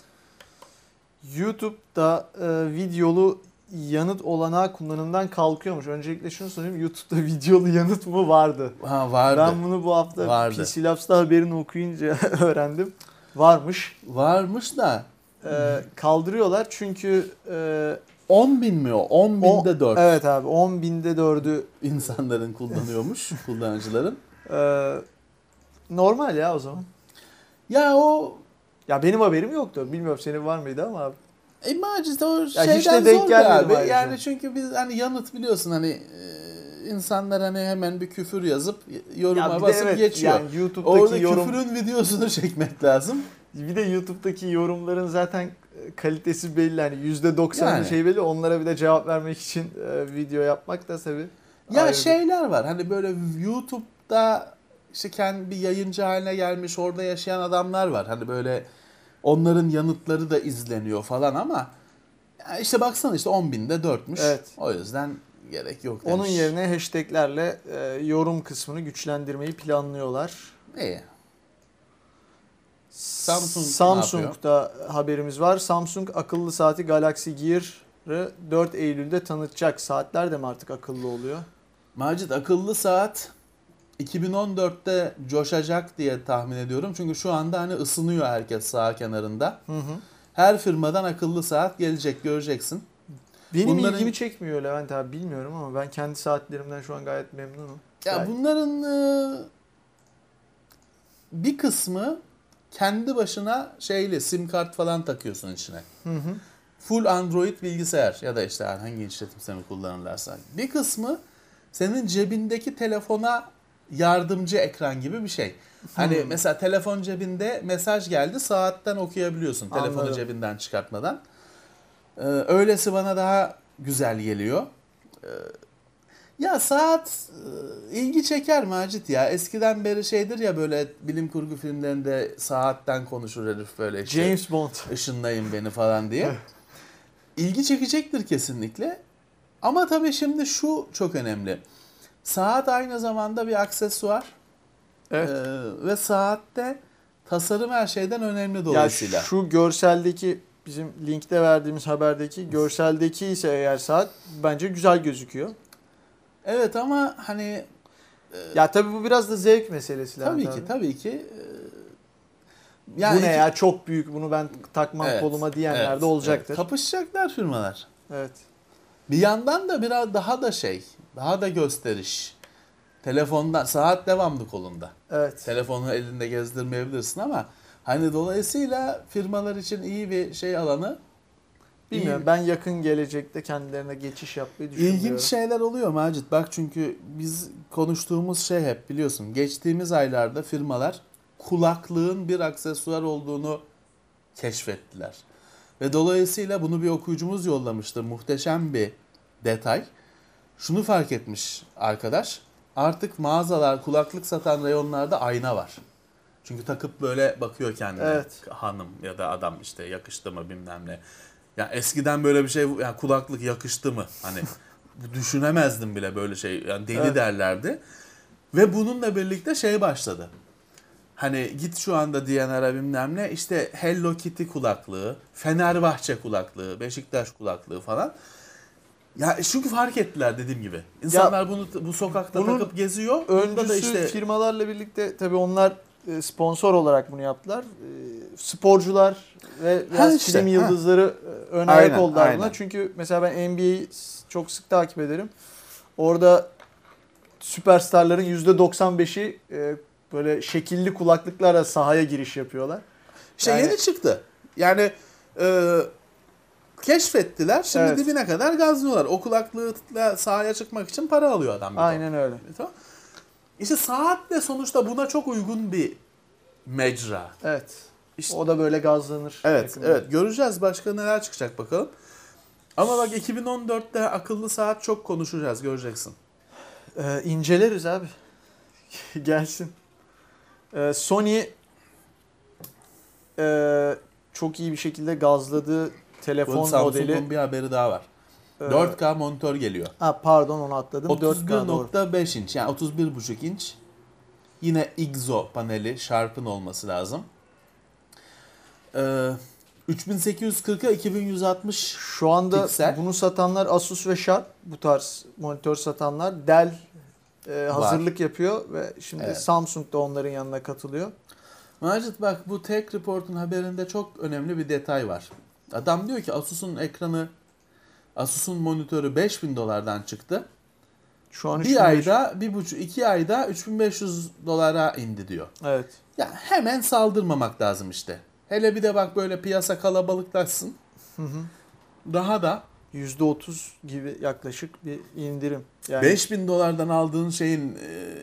YouTube'da videolu yanıt olanağı kullanımdan kalkıyormuş. Öncelikle şunu söyleyeyim. YouTube'da videolu yanıt mı vardı? Vardı. Ben bunu bu hafta PC Labs'ta haberini okuyunca öğrendim. Varmış. Varmış da. Kaldırıyorlar çünkü 10.000 mi o? 10.000'de 4. Evet abi 10.000'de 4'ü insanların kullanıyormuş, kullanıcıların. Normal ya o zaman. Ya benim haberim yoktu. Bilmiyorum senin var mıydı ama abi. Macit o şeyden zor abi. Yani çünkü biz hani yanıt biliyorsun hani insanlar hani hemen bir küfür yazıp yoruma basıp geçiyor. Yani YouTube'daki orada küfürün videosunu çekmek lazım. Bir de YouTube'daki yorumların zaten kalitesi belli. Hani %90'ı belli. Onlara bir de cevap vermek için video yapmak da tabii. Ya şeyler var. Hani böyle YouTube'da işte kendi bir yayıncı haline gelmiş orada yaşayan adamlar var. Hani böyle onların yanıtları da izleniyor falan ama işte baksana işte 10.000'de 4'müş. Evet. O yüzden gerek yok demiş. Onun yerine hashtaglerle yorum kısmını güçlendirmeyi planlıyorlar. İyi. Samsung'da haberimiz var. Samsung akıllı saati Galaxy Gear'ı 4 Eylül'de tanıtacak. Saatler de mi artık akıllı oluyor? Macit akıllı saat 2014'te coşacak diye tahmin ediyorum. Çünkü şu anda hani ısınıyor herkes sağ kenarında. Her firmadan akıllı saat gelecek, göreceksin. Benim ilgimi çekmiyor Levent abi, bilmiyorum ama ben kendi saatlerimden şu an gayet memnunum. Ya bunların bir kısmı kendi başına sim kart falan takıyorsun içine. Full Android bilgisayar ya da işte hangi işletim sistemi kullanırlarsa. Bir kısmı senin cebindeki telefona yardımcı ekran gibi bir şey. Hani mesela telefon cebinde mesaj geldi, saatten okuyabiliyorsun telefonu cebinden çıkartmadan. Öylesi bana daha güzel geliyor. Ya saat ilgi çeker Macit ya. Eskiden beri şeydir ya, böyle bilim kurgu filmlerinde saatten konuşur herif böyle işte. James Bond. Işınlayın beni falan diye. İlgi çekecektir kesinlikle. Ama tabii şimdi şu çok önemli. Saat aynı zamanda bir aksesuar. Evet. Ve saatte tasarım her şeyden önemli dolayısıyla. Ya şu görseldeki, bizim linkte verdiğimiz haberdeki görseldeki ise eğer saat bence güzel gözüküyor. Evet ama hani ya tabii bu biraz da zevk meselesi. Tabii ki. Yani bu ne ya, çok büyük, bunu ben takmam koluma diyenler de olacaktır. Evet. Kapışacaklar firmalar. Evet. Bir yandan da biraz daha da gösteriş. Telefondan saat devamlı kolunda. Evet. Telefonu elinde gezdirmeyebilirsin ama hani dolayısıyla firmalar için iyi bir alanı. Bilmiyorum, ben yakın gelecekte kendilerine geçiş yapmayı düşünüyorum. İlginç şeyler oluyor Macit. Bak çünkü biz konuştuğumuz hep biliyorsun. Geçtiğimiz aylarda firmalar kulaklığın bir aksesuar olduğunu keşfettiler. Ve dolayısıyla bunu bir okuyucumuz yollamıştı. Muhteşem bir detay. Şunu fark etmiş arkadaş. Artık mağazalar, kulaklık satan reyonlarda ayna var. Çünkü takıp böyle bakıyor kendine. Evet. Hanım ya da adam işte yakıştı mı bilmem ne. Ya eskiden böyle bir şey, yani kulaklık yakıştı mı? Hani düşünemezdim bile böyle şey. Yani deli derlerdi. Ve bununla birlikte başladı. Hani git şu anda DNR'a bilmem ne, işte Hello Kitty kulaklığı, Fenerbahçe kulaklığı, Beşiktaş kulaklığı falan. Ya çünkü fark ettiler dediğim gibi. İnsanlar bunu bu sokakta takıp geziyor. Öncüsü da işte firmalarla birlikte tabii onlar sponsor olarak bunu yaptılar. Sporcular ve film yıldızları ön ayak oldular buna. Çünkü mesela ben NBA'yi çok sık takip ederim. Orada süperstarların %95'i böyle şekilli kulaklıklarla sahaya giriş yapıyorlar. Yeni çıktı. Yani keşfettiler. Şimdi dibine kadar gazlıyorlar. O kulaklıkla sahaya çıkmak için para alıyor adam. Aynen öyle. İşte saat de sonuçta buna çok uygun bir mecra. Evet. İşte, o da böyle gazlanır. Evet. Göreceğiz başka neler çıkacak bakalım. Ama bak 2014'te akıllı saat çok konuşacağız, göreceksin. İnceleriz abi. Gelsin. Sony çok iyi bir şekilde gazladığı telefon modeli. Samsung'un bir haberi daha var. 4K monitör geliyor. Pardon, onu atladım. 31.5 inç, yani 31.5 inç. Yine IGZO paneli, Sharp'ın olması lazım. 3840'a 2160 şu anda piksel. Bunu satanlar Asus ve Sharp, bu tarz monitör satanlar. Dell hazırlık yapıyor ve şimdi Samsung da onların yanına katılıyor. Macit bak, bu Tech Report'un haberinde çok önemli bir detay var. Adam diyor ki Asus'un monitörü $5.000'dan çıktı. Şu an 2 ayda $3.500 indi diyor. Evet. Ya hemen saldırmamak lazım işte. Hele bir de bak böyle piyasa kalabalıklaşsın. Daha da %30 gibi yaklaşık bir indirim. Yani $5.000'dan aldığın şeyin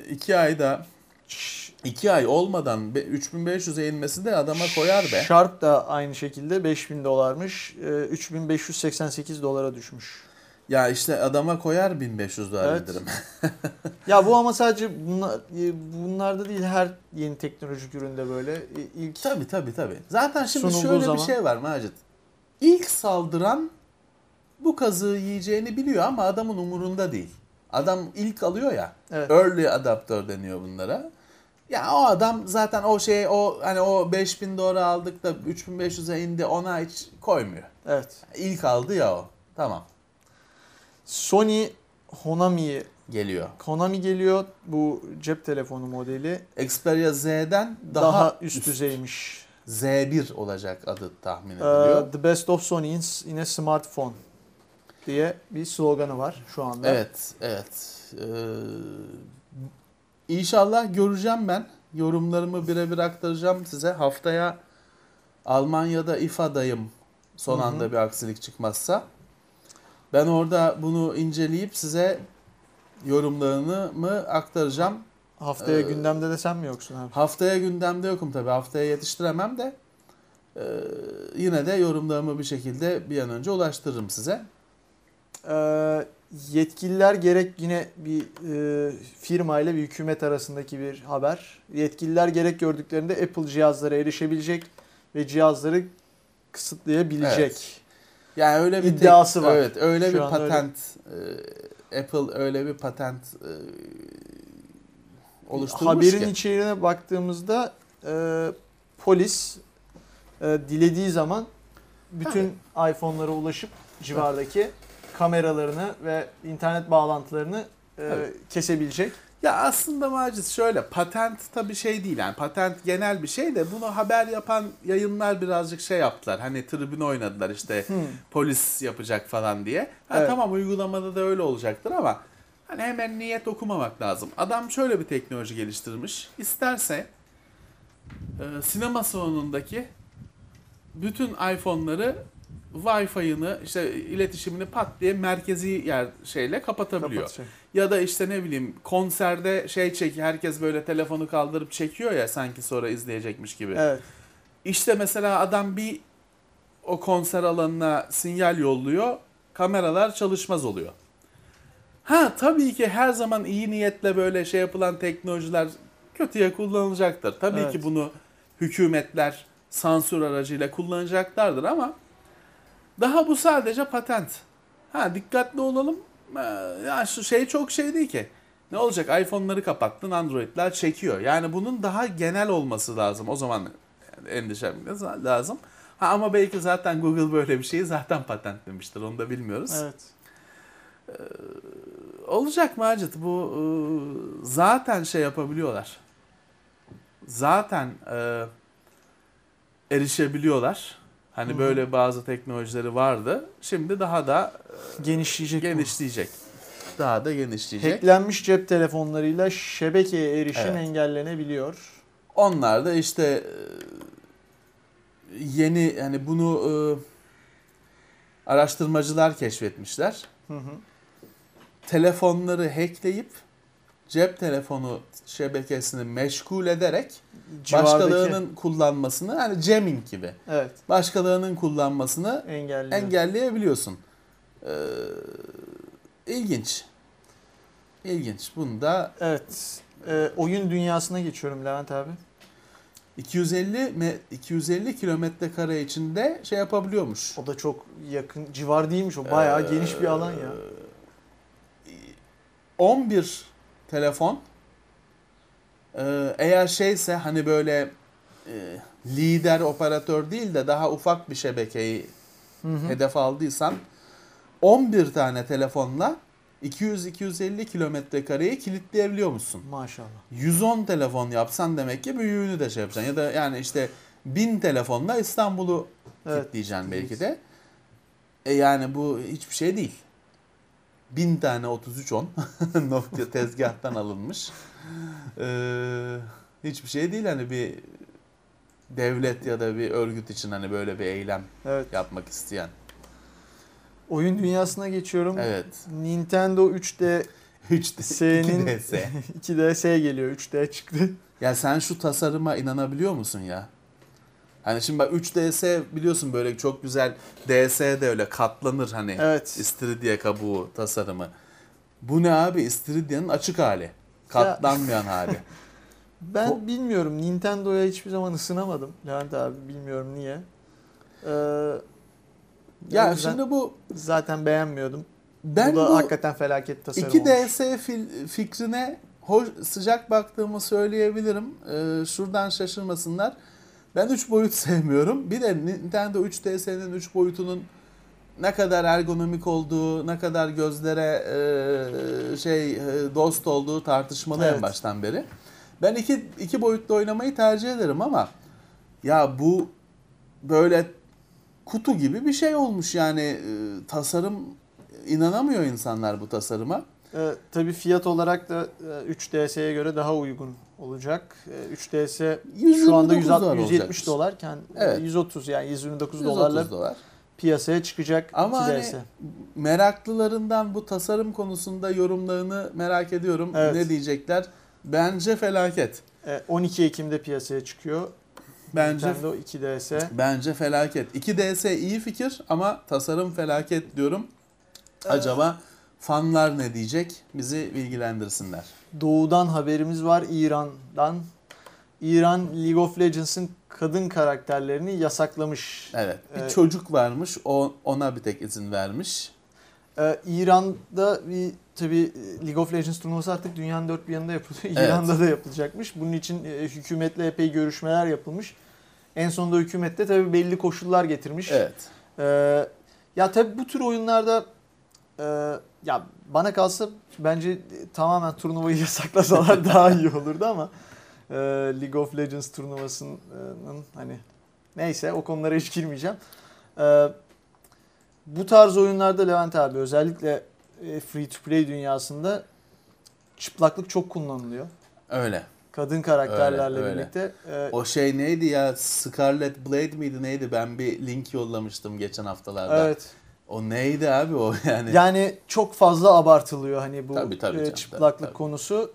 2 ay olmadan 3.500'e inmesi de adama koyar be. Sharp da aynı şekilde $5.000'mış. $3.588 düşmüş. Ya işte adama koyar $1.500 indirim. Ya bu ama sadece bunlarda değil, her yeni teknolojik üründe böyle. Tabii. Zaten şimdi şöyle bir şey var Macit. İlk saldıran bu kazığı yiyeceğini biliyor ama adamın umurunda değil. Adam ilk alıyor ya. Evet. Early adapter deniyor bunlara. Ya o adam zaten o $5.000 aldık da 3.500'e indi, ona hiç koymuyor. Evet. İlk aldı ya o. Tamam. Sony Honami geliyor. Bu cep telefonu modeli. Xperia Z'den daha üst düzeymiş. Z1 olacak adı tahmin ediliyor. The best of Sony in a smartphone diye bir sloganı var şu anda. Evet. İnşallah göreceğim ben. Yorumlarımı birebir aktaracağım size. Haftaya Almanya'da İFA'dayım son anda bir aksilik çıkmazsa. Ben orada bunu inceleyip size yorumlarımı aktaracağım. Haftaya gündemde de sen mi yoksun abi? Haftaya gündemde yokum tabii. Haftaya yetiştiremem de yine de yorumlarımı bir şekilde bir an önce ulaştırırım size. Yetkililer gerek yine bir firma ile bir hükümet arasındaki bir haber. Yetkililer gerek gördüklerinde Apple cihazlara erişebilecek ve cihazları kısıtlayabilecek. Evet. Yani öyle bir iddiası var. Evet, öyle Şu bir an patent Apple öyle bir patent oluşturmuş Haberin ki. içeriğine baktığımızda polis dilediği zaman bütün iPhone'lara ulaşıp civardaki kameralarını ve internet bağlantılarını kesebilecek. Ya aslında Macit şöyle, patent tabii şey değil, yani patent genel bir şey de bunu haber yapan yayınlar birazcık şey yaptılar. Hani tribüne oynadılar işte polis yapacak falan diye. Evet. Tamam, uygulamada da öyle olacaktır ama hani hemen niyet okumamak lazım. Adam şöyle bir teknoloji geliştirmiş. İsterse sinema salonundaki bütün iPhone'ları Wi-Fi'ını işte iletişimini pat diye merkezi yer şeyle kapatabiliyor. Kapatacak. Ya da işte ne bileyim konserde herkes böyle telefonu kaldırıp çekiyor ya sanki sonra izleyecekmiş gibi. Evet. İşte mesela adam bir o konser alanına sinyal yolluyor, kameralar çalışmaz oluyor. Tabii ki her zaman iyi niyetle böyle şey yapılan teknolojiler kötüye kullanılacaktır. Tabii ki bunu hükümetler sansür aracıyla kullanacaklardır ama daha bu sadece patent. Dikkatli olalım. Ya şu şey çok şey değil ki. Ne olacak? iPhone'ları kapattın, Android'ler çekiyor. Yani bunun daha genel olması lazım. O zaman endişemiz lazım. Ama belki zaten Google böyle bir şeyi zaten patentlemiştir. Onu da bilmiyoruz. Evet. Olacak Macit. Bu zaten şey yapabiliyorlar. Zaten erişebiliyorlar. Hani böyle bazı teknolojileri vardı. Şimdi daha da genişleyecek. Daha da genişleyecek. Hacklenmiş cep telefonlarıyla şebekeye erişim engellenebiliyor. Onlar da işte yeni hani bunu araştırmacılar keşfetmişler. Telefonları hackleyip cep telefonu şebekesini meşgul ederek başkalarının kullanmasını, yani jamming gibi. Evet. Başkalarının kullanmasını engelleyebiliyorsun. İlginç. Bunu da evet. Oyun dünyasına geçiyorum Levent abi. 250 kilometre kare içinde şey yapabiliyormuş. O da çok yakın civar değilmiş, o bayağı geniş bir alan ya. 11 telefon eğer şeyse hani böyle lider operatör değil de daha ufak bir şebekeyi hedef aldıysan 11 tane telefonla 200-250 kilometre kareyi kilitleyebiliyor musun? Maşallah. 110 telefon yapsan demek ki büyüğünü de şey yapacaksın. Ya da yani işte 1000 telefonla İstanbul'u kilitleyeceksin belki de. Yani bu hiçbir şey değil. 1000 tane 3310 Nokia tezgahtan alınmış. Hiçbir şey değil hani bir devlet ya da bir örgüt için hani böyle bir eylem yapmak isteyen. Oyun dünyasına geçiyorum. Evet. Nintendo 3DS'nin 2DS geliyor. 3D çıktı. Ya sen şu tasarıma inanabiliyor musun ya? Hani şimdi bak 3DS biliyorsun böyle çok güzel, DS de öyle katlanır hani. Evet. İstiridye kabuğu tasarımı. Bu ne abi? İstiridye'nin açık hali. Katlanmayan hali. Ben bilmiyorum. Nintendo'ya hiçbir zaman ısınamadım. Levent abi bilmiyorum niye. Ya şimdi bu zaten beğenmiyordum. Bu da hakikaten felaket tasarım 2DS fikrine sıcak baktığımı söyleyebilirim. Şuradan şaşırmasınlar. Ben 3 boyut sevmiyorum. Bir de Nintendo 3DS'nin 3 boyutunun ne kadar ergonomik olduğu, ne kadar gözlere dost olduğu tartışmalı en baştan beri. Ben iki boyutlu oynamayı tercih ederim ama Ya bu böyle kutu gibi bir şey olmuş yani, tasarım, inanamıyor insanlar bu tasarıma. Tabii fiyat olarak da 3DS'ye göre daha uygun olacak. 3DS şu anda 170 dolarken evet. 130 yani 129 dolarla piyasaya çıkacak. Ama hani meraklılarından bu tasarım konusunda yorumlarını merak ediyorum. Evet. Ne diyecekler? Bence felaket. 12 Ekim'de piyasaya çıkıyor. Nintendo 2DS. Bence felaket. 2DS iyi fikir ama tasarım felaket diyorum. Acaba fanlar ne diyecek? Bizi bilgilendirsinler. Doğu'dan haberimiz var, İran'dan. İran League of Legends'ın kadın karakterlerini yasaklamış. Evet. Bir çocuk varmış. Ona bir tek izin vermiş. İran'da tabii League of Legends turnuvası artık dünyanın dört bir yanında yapılıyor. Evet. İran'da da yapılacakmış. Bunun için hükümetle epey görüşmeler yapılmış. En sonunda hükümet de tabii belli koşullar getirmiş. Evet. Ya tabii bu tür oyunlarda ya bana kalsa bence tamamen turnuvayı yasaklasalar daha iyi olurdu ama League of Legends turnuvasının hani neyse o konulara hiç girmeyeceğim. Bu tarz oyunlarda Levent abi özellikle free to play dünyasında çıplaklık çok kullanılıyor. Öyle. Kadın karakterlerle birlikte. O şey neydi ya? Scarlet Blade miydi neydi? Ben bir link yollamıştım geçen haftalarda. Evet. O neydi abi o yani? Yani çok fazla abartılıyor hani bu tabii canım, çıplaklık konusu.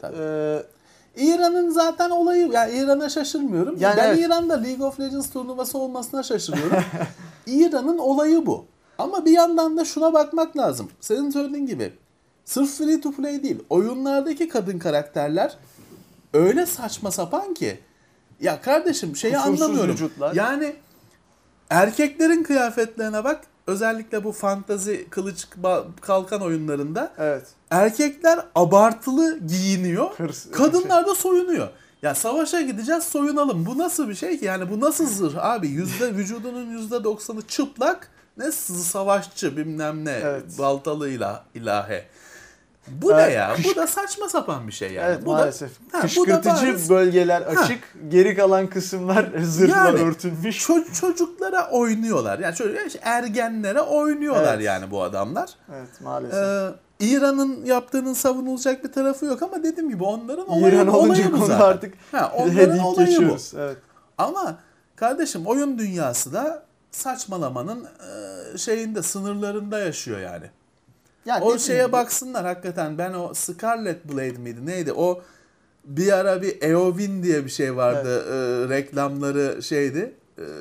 İran'ın zaten olayı, yani İran'a şaşırmıyorum. Yani ben evet. İran'da League of Legends turnuvası olmasına şaşırıyorum. İran'ın olayı bu. Ama bir yandan da şuna bakmak lazım. Senin söylediğin gibi sırf free to play değil. Oyunlardaki kadın karakterler öyle saçma sapan ki. Ya kardeşim şeyi kusursuz anlamıyorum. Vücutlar. Yani erkeklerin kıyafetlerine bak. Özellikle bu fantazi kılıç kalkan oyunlarında evet. Erkekler abartılı giyiniyor. Kadınlar da soyunuyor. Ya savaşa gideceğiz, soyunalım. Bu nasıl bir şey ki? Yani bu nasıl zırh abi? Vücudunun %90'ı çıplak. Ne savaşçı bilmem ne. Evet. Baltalıyla ilahe. Bu ne ya? Bu da saçma sapan bir şey yani. Evet bu maalesef. Kışkırtıcı bölgeler açık. Geri kalan kısımlar zırhla örtülmüş. Çocuklara oynuyorlar. Yani ergenlere oynuyorlar yani bu adamlar. Evet maalesef. İran'ın yaptığının savunulacak bir tarafı yok ama dediğim gibi onların İran olayı bu zaten. Artık onların olayı bu. Evet. Ama kardeşim oyun dünyası da saçmalamanın şeyinde, sınırlarında yaşıyor yani. Ya o şeye baksınlar hakikaten. Ben o Scarlet Blade miydi neydi? O bir ara bir Eowyn diye bir şey vardı. Evet. Reklamları şeydi.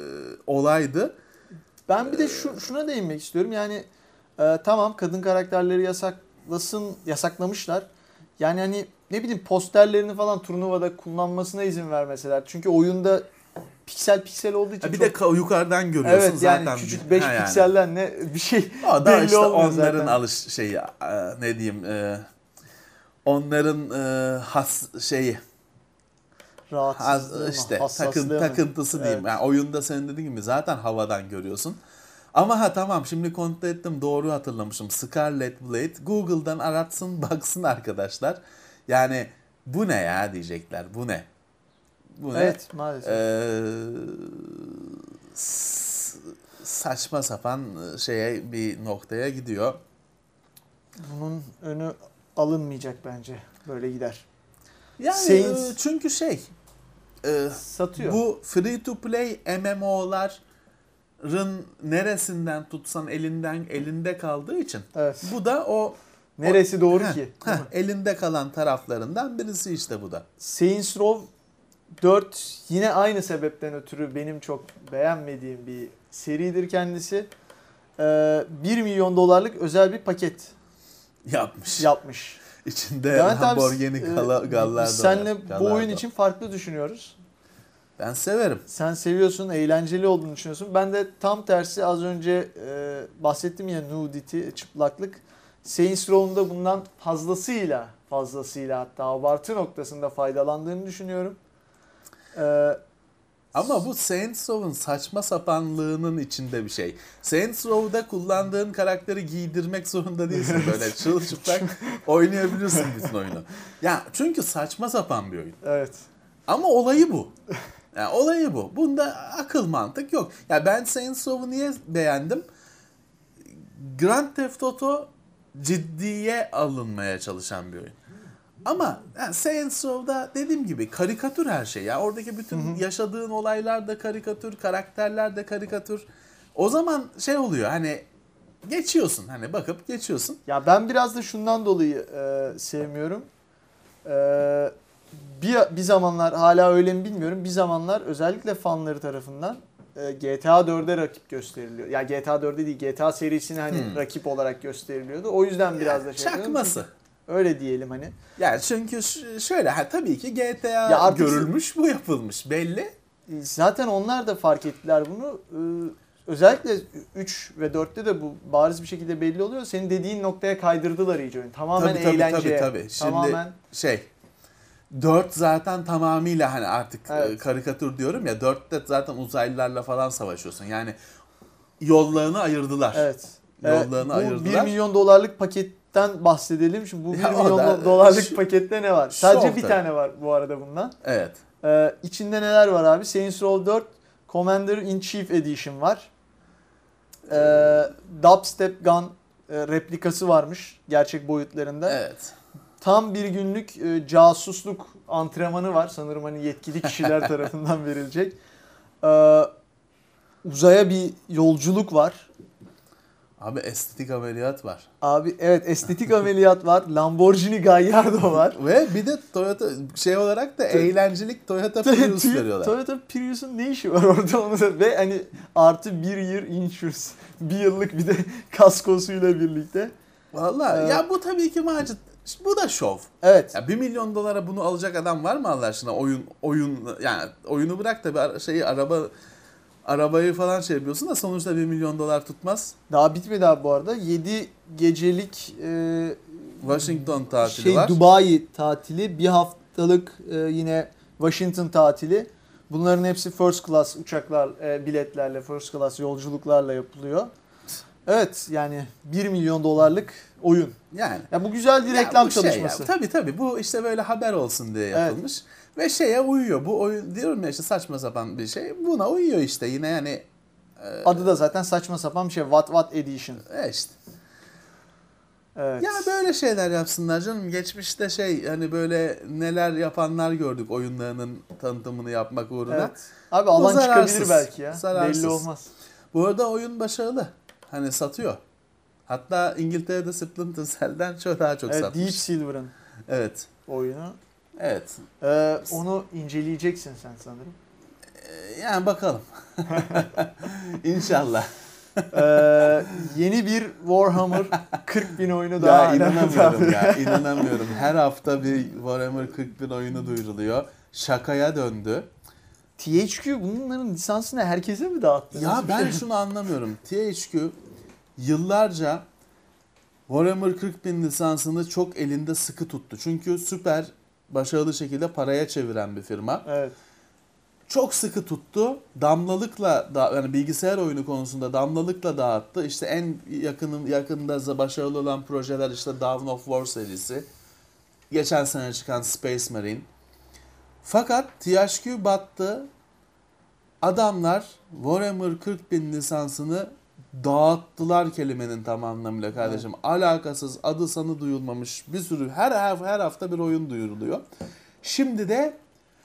Olaydı. Ben bir de şuna değinmek istiyorum. Yani tamam kadın karakterleri yasaklamışlar. Yani hani ne bileyim posterlerini falan turnuvada kullanmasına izin vermeseler. Çünkü oyunda piksel olduğu için bir de yukarıdan görüyorsun evet, zaten. Yani küçük 5 pikselden ne bir şey o da belli işte olmuyor onların zaten. Ne diyeyim onların takıntısı diyeyim. Evet. Yani oyunda senin dediğin gibi zaten havadan görüyorsun. Ama tamam şimdi kontrol ettim, doğru hatırlamışım. Scarlet Blade Google'dan aratsın baksın arkadaşlar. Yani bu ne ya diyecekler. Bu ne? Bu ne? Evet maalesef. Saçma sapan bir noktaya gidiyor. Bunun önü alınmayacak bence. Böyle gider. Yani çünkü satıyor. Bu free to play MMO'ların neresinden tutsan elinde kaldığı için. Evet. Bu da o neresi doğru ki? Elinde kalan taraflarından birisi işte bu da. Saints Row 4 yine aynı sebepten ötürü benim çok beğenmediğim bir seridir kendisi. 1 milyon dolarlık özel bir paket yapmış. İçinde Lamborghini gallar da senle bu oyun için farklı düşünüyoruz. Ben severim. Sen seviyorsun, eğlenceli olduğunu düşünüyorsun. Ben de tam tersi az önce bahsettim ya nudity, çıplaklık. Saints Row'un da bundan fazlasıyla hatta abartı noktasında faydalandığını düşünüyorum. Ama bu Saints Row'un saçma sapanlığının içinde bir şey. Saints Row'da kullandığın karakteri giydirmek zorunda değilsin. Böyle çırılçıplak oynayabilirsin bütün oyunu. Ya çünkü saçma sapan bir oyun. Evet. Ama olayı bu. Yani olayı bu. Bunda akıl mantık yok. Ya ben Saints Row'u niye beğendim? Grand Theft Auto ciddiye alınmaya çalışan bir oyun. Ama yani Saints Row'da dediğim gibi karikatür her şey. Ya oradaki bütün yaşadığın olaylar da karikatür, karakterler de karikatür. O zaman şey oluyor hani geçiyorsun, hani bakıp geçiyorsun. Ya ben biraz da şundan dolayı sevmiyorum. Bir zamanlar, hala öyle mi bilmiyorum, bir zamanlar özellikle fanları tarafından GTA 4'e rakip gösteriliyor. Ya GTA 4'e değil, GTA serisine hani rakip olarak gösteriliyordu. O yüzden biraz da çakması. Öyle diyelim hani. Yani çünkü şöyle tabii ki GTA görülmüş, bu yapılmış belli. Zaten onlar da fark ettiler bunu. Özellikle 3 ve 4'te de bu bariz bir şekilde belli oluyor. Senin dediğin noktaya kaydırdılar iyice oyunu. Tamamen eğlenceye. Tabii. Şimdi 4 zaten tamamıyla hani artık karikatür diyorum ya, 4'te zaten uzaylılarla falan savaşıyorsun. Yani yollarını ayırdılar. Evet. Yollarını ayırdılar. 1 milyon dolarlık paketten bahsedelim. Şimdi bu 1 milyon dolarlık pakette ne var? Sadece bir tane var bu arada bundan. Evet. İçinde neler var abi? Saints Row 4 Commander in Chief Edition var. Dubstep Gun replikası varmış gerçek boyutlarında. Evet. Tam bir günlük casusluk antrenmanı var. Sanırım hani yetkili kişiler tarafından verilecek. Uzaya bir yolculuk var. Abi estetik ameliyat var. Abi evet, estetik ameliyat var. Lamborghini Gallardo var. Ve bir de Toyota olarak da eğlencelik Toyota Prius veriyorlar. Toyota Prius'un ne işi var orada onu da, ve hani artı 1 year insurance. Bir yıllık bir de kaskosuyla birlikte. Vallahi ya bu tabii ki macit. Bu da şov. Evet. Ya 1 milyon dolara bunu alacak adam var mı Allah aşkına? Oyun yani oyunu bırak da bir arabayı falan şey yapıyorsun da sonuçta 1 milyon dolar tutmaz. Daha bitmedi abi bu arada. 7 gecelik Washington tatili var. Dubai tatili, bir haftalık yine Washington tatili. Bunların hepsi first class uçaklar, biletlerle, first class yolculuklarla yapılıyor. Evet, yani 1 milyon dolarlık oyun. Yani. Ya bu güzel bir reklam çalışması. Tabii bu işte böyle haber olsun diye yapılmış. Evet. Ve şeye uyuyor. Bu oyun diyorum ya, işte saçma sapan bir şey. Buna uyuyor işte yine yani. Adı da zaten saçma sapan bir şey. What Edition. İşte. Evet. Ya böyle şeyler yapsınlar canım. Geçmişte hani böyle neler yapanlar gördük oyunlarının tanıtımını yapmak uğruna. Evet. Abi alan çıkabilir belki ya. Zararsız. Belli olmaz. Bu arada oyun başarılı. Hani satıyor. Hatta İngiltere'de Splinter Cell'den daha çok satmış. Deep Silver'ın oyunu. Evet. Onu inceleyeceksin sen sanırım. Yani bakalım. İnşallah. Yeni bir Warhammer 40.000 oyunu daha. İnanamıyorum. Her hafta bir Warhammer 40.000 oyunu duyuruluyor. Şakaya döndü. THQ bunların lisansını herkese mi dağıttı? Ya ben şunu anlamıyorum. THQ yıllarca Warhammer 40.000 lisansını çok elinde sıkı tuttu. Çünkü süper başarılı şekilde paraya çeviren bir firma. Evet. Çok sıkı tuttu. Damlalıkla yani bilgisayar oyunu konusunda damlalıkla dağıttı. İşte en yakında başarılı olan projeler işte Dawn of War serisi. Geçen sene çıkan Space Marine. Fakat THQ battı. Adamlar Warhammer 40.000 lisansını dağıttılar kelimenin tam anlamıyla kardeşim. Evet. Alakasız, adı sanı duyulmamış bir sürü her hafta bir oyun duyuruluyor. Şimdi de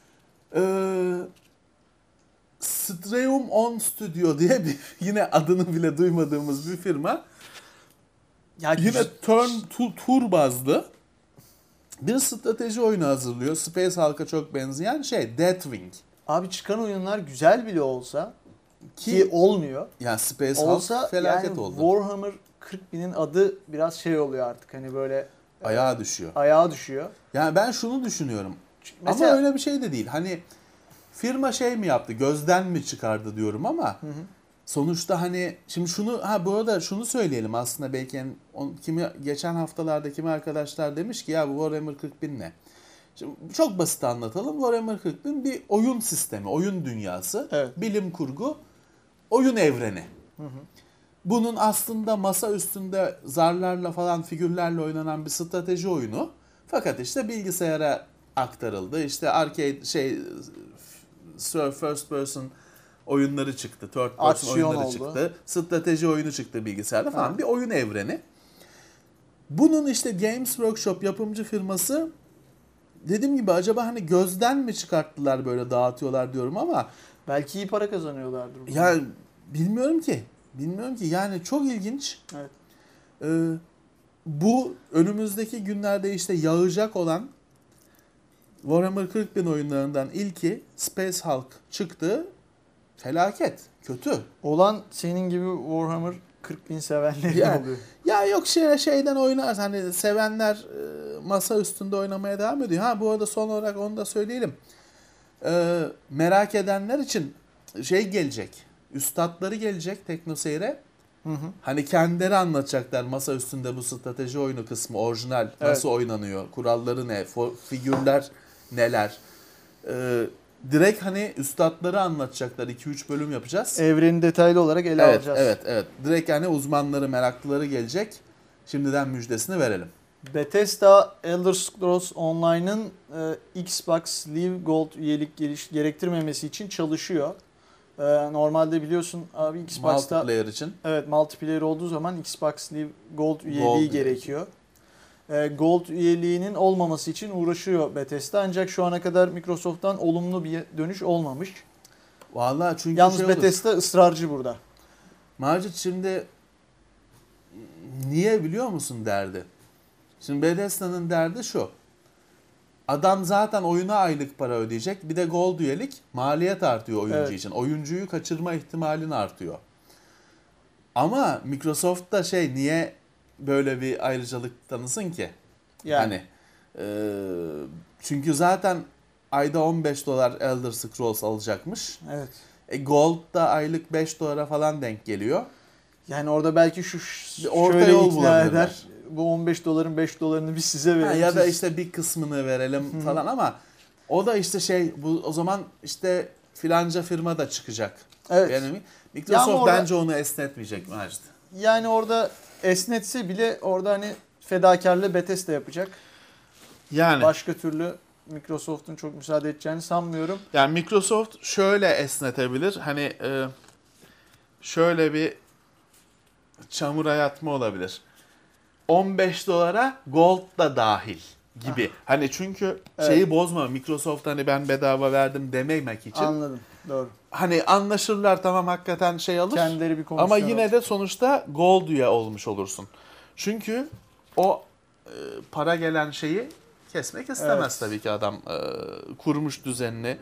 Streum On Studio diye yine adını bile duymadığımız bir firma. Ya yine tur bazlı bir strateji oyunu hazırlıyor. Space Hulk'a çok benzeyen Deathwing. Abi çıkan oyunlar güzel bile olsa ki olmuyor. Ya Space Hulk felaket yani oldu. Warhammer 40.000'in adı biraz oluyor artık, hani böyle ayağa düşüyor. Yani ben şunu düşünüyorum. Mesela, ama öyle bir şey de değil. Hani firma mi yaptı? Gözden mi çıkardı diyorum ama sonuçta hani şimdi bu arada şunu söyleyelim aslında, belki geçen haftalarda kimi arkadaşlar demiş ki ya bu Warhammer 40.000 ne? Şimdi çok basit anlatalım. Warhammer 40.000 bir oyun sistemi, oyun dünyası, bilim kurgu, oyun evreni. Bunun aslında masa üstünde zarlarla falan figürlerle oynanan bir strateji oyunu. Fakat işte bilgisayara aktarıldı. İşte arcade first person oyunları çıktı. Third person Aksiyon oyunları oldu. çıktı. Strateji oyunu çıktı bilgisayarda falan. Bir oyun evreni. Bunun işte Games Workshop yapımcı firması, dediğim gibi acaba hani gözden mi çıkarttılar böyle dağıtıyorlar diyorum ama belki iyi para kazanıyorlardır. yani bilmiyorum ki. Yani çok ilginç. Evet. Bu önümüzdeki günlerde işte yağacak olan Warhammer 40.000 oyunlarından ilki Space Hulk çıktı. Felaket. Kötü. Olan senin gibi Warhammer 40.000 sevenleri Yani, oluyor. ya yok şeyden oynar. Hani sevenler masa üstünde oynamaya devam ediyor. Ha bu arada son olarak onu da söyleyelim. Merak edenler için şey gelecek. Üstatları gelecek TeknoSeyir'e. Hani kendileri anlatacaklar masa üstünde bu strateji oyunu kısmı orijinal nasıl oynanıyor, kuralları ne, figürler neler. Direkt hani üstatları anlatacaklar, 2-3 bölüm yapacağız. Evreni detaylı olarak ele alacağız. Evet. Direkt hani uzmanları, meraklıları gelecek. Şimdiden müjdesini verelim. Bethesda Elder Scrolls Online'ın Xbox Live Gold üyelik gerektirmemesi için çalışıyor. Normalde biliyorsun abi Xbox'ta Multiplayer için. evet multiplayer olduğu zaman Xbox Live Gold üyeliği gerekiyor. Gold üyeliğinin olmaması için uğraşıyor Bethesda ancak şu ana kadar Microsoft'tan olumlu bir dönüş olmamış. Vallahi çünkü yalnız Bethesda ısrarcı burada. Macit şimdi niye biliyor musun derdi? Şimdi Bethesda'nın derdi şu. Adam zaten oyuna aylık para ödeyecek. Bir de Gold üyelik maliyet artıyor oyuncu için. Oyuncuyu kaçırma ihtimalin artıyor. Ama Microsoft da niye böyle bir ayrıcalık tanısın ki? Yani çünkü zaten ayda $15 Elder Scrolls alacakmış. Evet. Gold da aylık $5 falan denk geliyor. Yani orada belki orta şöyle yol ikna eder. Bu $15'ın $5'ını biz size verelim. Ya da işte bir kısmını verelim falan ama o da işte bu o zaman işte filanca firma da çıkacak. Evet. Yani Microsoft bence onu esnetmeyecek Macit. Yani orada esnetse bile orada hani fedakarlığı Bethesda yapacak. Yani başka türlü Microsoft'un çok müsaade edeceğini sanmıyorum. Yani Microsoft şöyle esnetebilir. Hani şöyle bir çamura yatma olabilir. $15 Gold da dahil gibi. Hani çünkü şeyi bozma. Microsoft hani ben bedava verdim dememek için. Anladım. Doğru. Hani anlaşırlar tamam hakikaten alır. Kendileri bir komisyon ama yine de sonuçta Gold üye olmuş olursun. Çünkü o para gelen şeyi kesmek istemez tabii ki adam. Kurmuş düzenini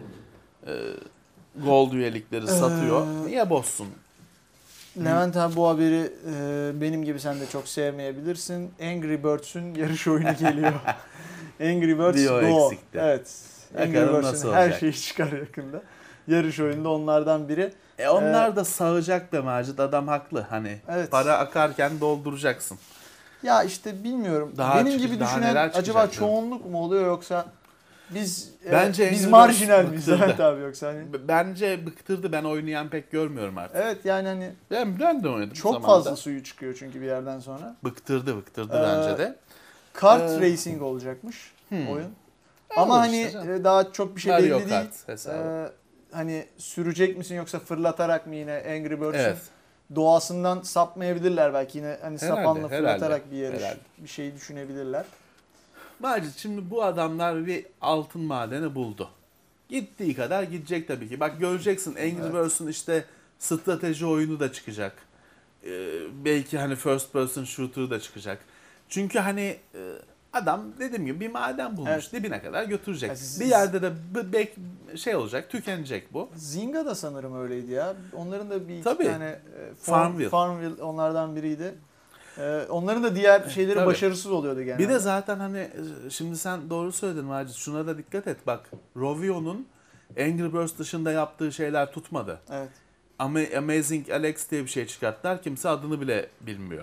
Gold üyelikleri satıyor. Niye bozsun? Levent abi bu haberi benim gibi sen de çok sevmeyebilirsin. Angry Birds'ün yarış oyunu geliyor. Angry Birds Go. Eksikti. Evet. Angry Birds'ün her şeyi çıkar yakında. Yarış oyunu da onlardan biri. Onlar da sağacak be Macit. Adam haklı. Hani para akarken dolduracaksın. Ya işte bilmiyorum. Benim gibi düşünen acaba çoğunluk mu oluyor yoksa biz marjinal miyiz Levent abi yoksa hani? Bence bıktırdı. Ben oynayan pek görmüyorum artık. Evet yani hani ben de oynadım çok zamanda. fazla suyu çıkıyor çünkü bir yerden sonra. Bıktırdı bence de. Kart racing olacakmış oyun. Ama hani işte daha çok bir şey Mario belli Kart değil. Hani sürecek misin yoksa fırlatarak mı yine Angry Birds'ün doğasından sapmayabilirler belki yine hani sapanla fırlatarak bir yarış bir şey düşünebilirler. Macit şimdi bu adamlar bir altın madeni buldu. Gittiği kadar gidecek tabii ki. Bak göreceksin Angry Birds'ün işte strateji oyunu da çıkacak. Belki hani first person shooter da çıkacak. Çünkü hani adam dediğim gibi bir maden bulmuş. Dibine kadar götürecek. Bir yerde de olacak, tükenecek bu. Zynga da sanırım öyleydi ya. Onların da bir iki tane Farmville onlardan biriydi. Onların da diğer şeyleri başarısız oluyordu genelde. Bir de zaten hani şimdi sen doğru söyledin Macit. Şuna da dikkat et bak. Rovio'nun Angry Birds dışında yaptığı şeyler tutmadı. Evet. Amazing Alex diye bir şey çıkarttılar. Kimse adını bile bilmiyor.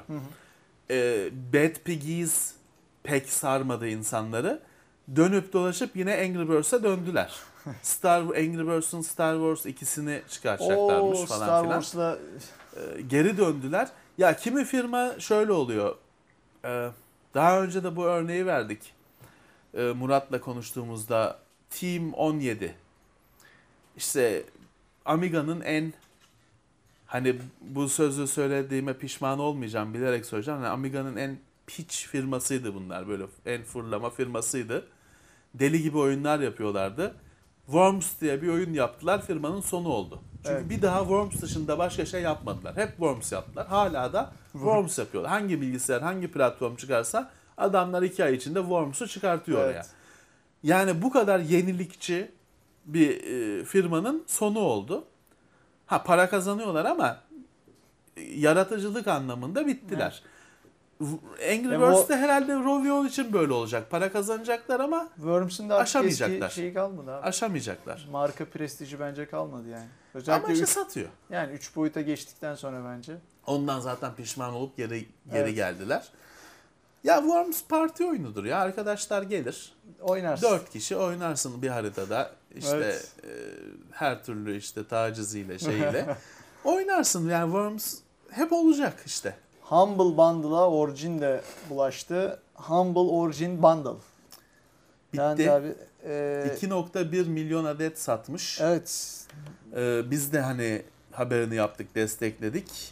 Bad Piggies pek sarmadı insanları. Dönüp dolaşıp yine Angry Birds'e döndüler. Angry Birds'ın Star Wars ikisini çıkartacaklarmış falan filan. Star Wars'la geri döndüler. Ya kimi firma şöyle oluyor. Daha önce de bu örneği verdik. Murat'la konuştuğumuzda Team 17. işte Amiga'nın en, hani bu sözü söylediğime pişman olmayacağım, bilerek söyleyeceğim. Yani Amiga'nın en piç firmasıydı bunlar. Böyle en fırlama firmasıydı. Deli gibi oyunlar yapıyorlardı. Worms diye bir oyun yaptılar. Firmanın sonu oldu. Çünkü bir daha Worms dışında başka şey yapmadılar. Hep Worms yaptılar. Hala da Worms yapıyorlar. Hangi bilgisayar, hangi platform çıkarsa adamlar 2 ay içinde Worms'u çıkartıyor oraya. Yani bu kadar yenilikçi bir firmanın sonu oldu. Ha, para kazanıyorlar ama yaratıcılık anlamında bittiler. Angry Birds'te herhalde Rovio için böyle olacak. Para kazanacaklar ama Worms'ın da aşamayacaklar. Şeyi kalmadı abi. Aşamayacaklar. Marka prestiji bence kalmadı yani. Özellikle ama işte satıyor. Yani 3 boyuta geçtikten sonra bence. Ondan zaten pişman olup geri geldiler. Ya Worms parti oyunudur ya. Arkadaşlar gelir. Oynarsın. 4 kişi oynarsın bir haritada. İşte her türlü işte taciziyle şeyiyle. Oynarsın yani. Worms hep olacak işte. Humble Bundle'a Origin de bulaştı. Humble Origin Bundle. Bitti. Yani abi, 2.1 milyon adet satmış. Evet. Biz de hani haberini yaptık, destekledik.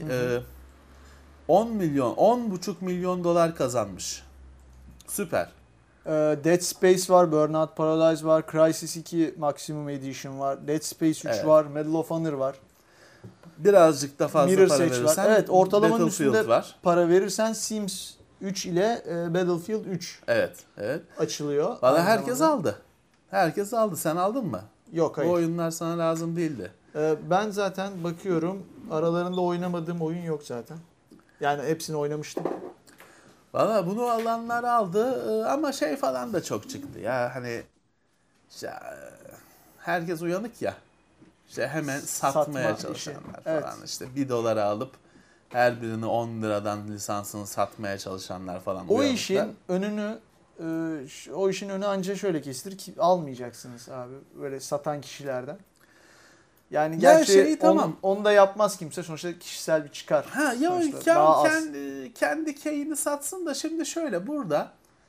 10,5 milyon dolar kazanmış. Süper. Dead Space var, Burnout Paradise var, Crysis 2 Maximum Edition var, Dead Space 3 var, Medal of Honor var. Birazcık da fazla Mirror's para Edge verirsen var. Evet, ortalamanın üstünde var. para verirsen Sims 3 ile Battlefield 3 evet. açılıyor. Valla herkes aldı. Herkes aldı. Sen aldın mı? Yok, hayır. Bu oyunlar sana lazım değildi. Ben zaten bakıyorum, aralarında oynamadığım oyun yok zaten. Yani hepsini oynamıştım. Valla bunu alanlar aldı ama şey falan da çok çıktı ya, hani işte, herkes uyanık ya, işte hemen satmaya çalışanlar falan, işte $1 alıp her birini 10 liradan lisansını satmaya çalışanlar falan. O işin önünü anca şöyle kesilir ki almayacaksınız abi böyle satan kişilerden. Yani gerçi tamam. Onu da yapmaz kimse, sonuçta kişisel bir çıkar. Ha ya, kendi keyini satsın da şimdi şöyle, burada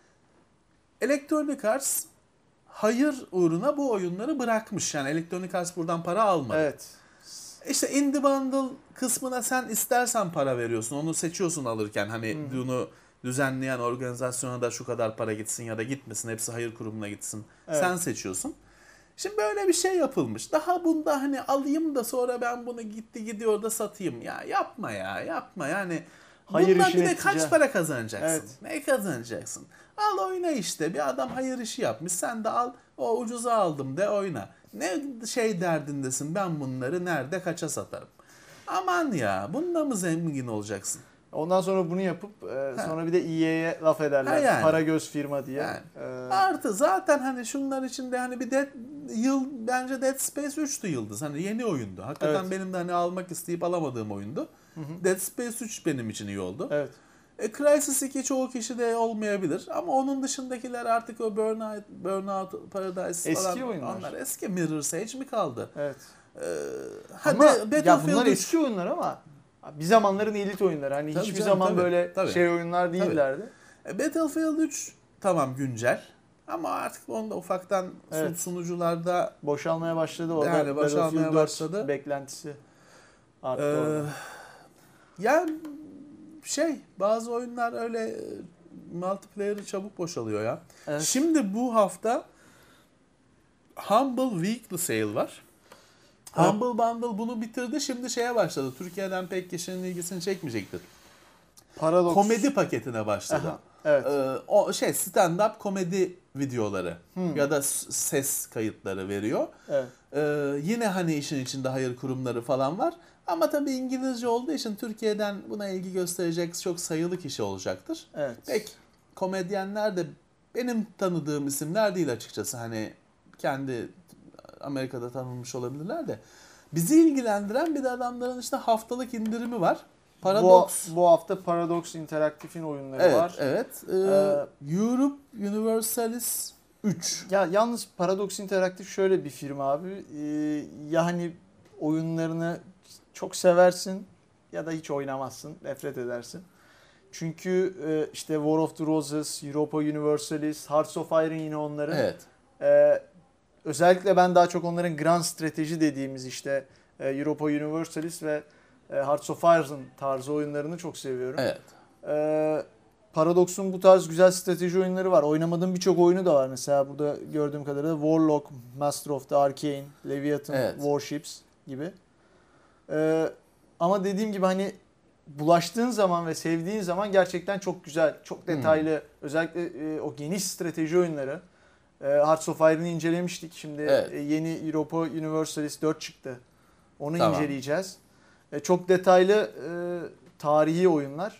Electronic Arts hayır uğruna bu oyunları bırakmış. Yani Electronic Arts buradan para almadı. Evet. İşte Indie Bundle kısmına sen istersen para veriyorsun. Onu seçiyorsun alırken. Hani bunu düzenleyen organizasyona da şu kadar para gitsin ya da gitmesin. Hepsi hayır kurumuna gitsin. Evet. Sen seçiyorsun. Şimdi böyle bir şey yapılmış. Daha bunda hani alayım da sonra ben bunu gidiyor da satayım. Ya yapma yani. Hayır, bundan bir de kaç para kazanacaksın? Evet. Ne kazanacaksın? Al oyna işte. Bir adam hayır işi yapmış. Sen de al, o ucuza aldım de oyna. Ne şey derdindesin, ben bunları nerede kaça satarım? Aman ya, bununla mı zengin olacaksın? Ondan sonra bunu yapıp sonra bir de EA'ye laf ederler. Yani. Para göz firma diye. Yani. Artı zaten hani şunlar içinde hani bir bence Dead Space 3'tü yıldız. Hani yeni oyundu. Hakikaten benim de hani almak isteyip alamadığım oyundu. Dead Space 3 benim için iyi oldu. Evet. Crysis 2 çoğu kişi de olmayabilir ama onun dışındakiler artık o Burnout Paradise falan. Eski oyunlar. Onlar eski. Mirror's Edge mi kaldı? Evet. Ama ya bunlar eski oyunlar ama bir zamanların elit oyunları. Hani hiçbir zaman böyle şey oyunlar değillerdi. Battlefield 3 tamam güncel. Ama artık onda ufaktan sunucularda boşalmaya başladı. Orada yani boşalmaya başladı. Beklentisi arttı. Yani bazı oyunlar öyle multiplayer'ı çabuk boşalıyor ya. Evet. Şimdi bu hafta Humble Weekly Sale var. Evet. Humble Bundle bunu bitirdi. Şimdi şeye başladı. Türkiye'den pek kişinin ilgisini çekmeyecektir. Paradox. Komedi paketine başladı. Aha, evet. O stand-up komedi videoları ya da ses kayıtları veriyor. Evet. Yine hani işin içinde hayır kurumları falan var. Ama tabii İngilizce olduğu için Türkiye'den buna ilgi gösterecek çok sayılı kişi olacaktır. Evet. Pek komedyenler de benim tanıdığım isimler değil açıkçası. Hani kendi Amerika'da tanınmış olabilirler de. Bizi ilgilendiren bir de adamların işte haftalık indirimi var. Paradox. Bu hafta Paradox Interactive'in oyunları var. Evet. Europe Universalis 3. Ya yalnız Paradox Interactive şöyle bir firma abi. Yani oyunlarını çok seversin ya da hiç oynamazsın, nefret edersin. Çünkü işte War of the Roses, Europa Universalis, Hearts of Iron yine onların. Evet. özellikle ben daha çok onların grand strateji dediğimiz işte Europa Universalis ve Hearts of Iron tarzı oyunlarını çok seviyorum. Evet. Paradox'un bu tarz güzel strateji oyunları var. Oynamadığım birçok oyunu da var. Mesela burada gördüğüm kadarıyla Warlock, Master of the Arcane, Leviathan, Warships gibi. Ama dediğim gibi hani bulaştığın zaman ve sevdiğin zaman gerçekten çok güzel, çok detaylı. Özellikle o geniş strateji oyunları. Hearts of Iron'ı incelemiştik. Şimdi yeni Europa Universalis 4 çıktı. Onu inceleyeceğiz. Çok detaylı tarihi oyunlar.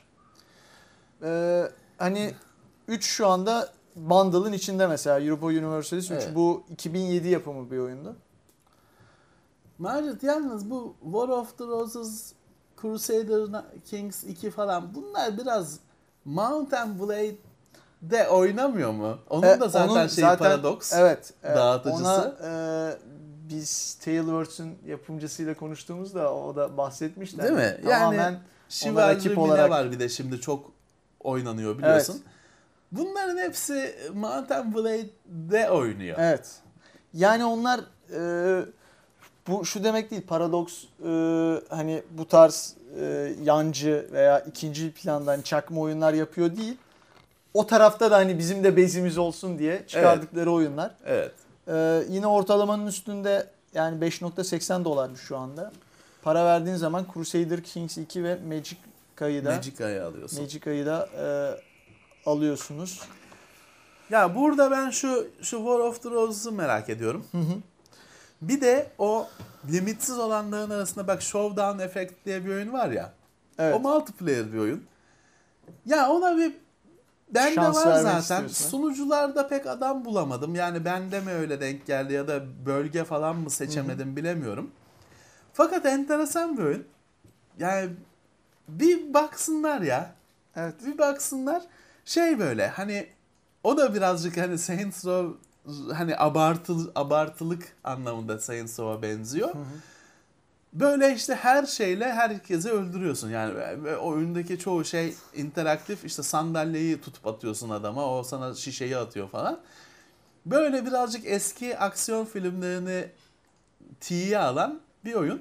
Hani 3 şu anda bundle'ın içinde mesela Europa Universalis 3 bu 2007 yapımı bir oyundu. Macit yalnız bu War of the Roses, Crusader Kings 2 falan bunlar biraz Mount and Blade'de oynamıyor mu? Onun da zaten Paradox dağıtıcısı. Ona biz Talewords'un yapımcısıyla konuştuğumuzda o da bahsetmişti. Değil mi? Tamamen Chivalry olarak var bir de şimdi çok oynanıyor biliyorsun. Evet. Bunların hepsi Mount and Blade'de oynuyor. Evet. Yani onlar bu şu demek değil. Paradox hani bu tarz yancı veya ikinci plandan çakma oyunlar yapıyor değil. O tarafta da hani bizim de bezimiz olsun diye çıkardıkları oyunlar. Evet. Yine ortalamanın üstünde yani $5.80 şu anda. Para verdiğin zaman Crusader Kings 2 ve Magica'yı alıyorsun. Magica'yı da alıyorsunuz. Ya burada ben şu War of the Roses'ı merak ediyorum. Bir de o limitsiz olanların arasında bak Showdown Effect diye bir oyun var ya. Evet. O multiplayer bir oyun. Ya ona bir bende var zaten. İstiyorsun. Sunucularda pek adam bulamadım. Yani bende mi öyle denk geldi ya da bölge falan mı seçemedim bilemiyorum. Fakat enteresan bir oyun. Yani bir baksınlar ya. Evet. Bir baksınlar. Böyle hani o da birazcık hani Saints Row hani abartılık anlamında Saints Row'a benziyor. Böyle işte her şeyle herkesi öldürüyorsun. Yani oyundaki çoğu şey interaktif. İşte sandalyeyi tutup atıyorsun adama. O sana şişeyi atıyor falan. Böyle birazcık eski aksiyon filmlerini tiye alan bir oyun.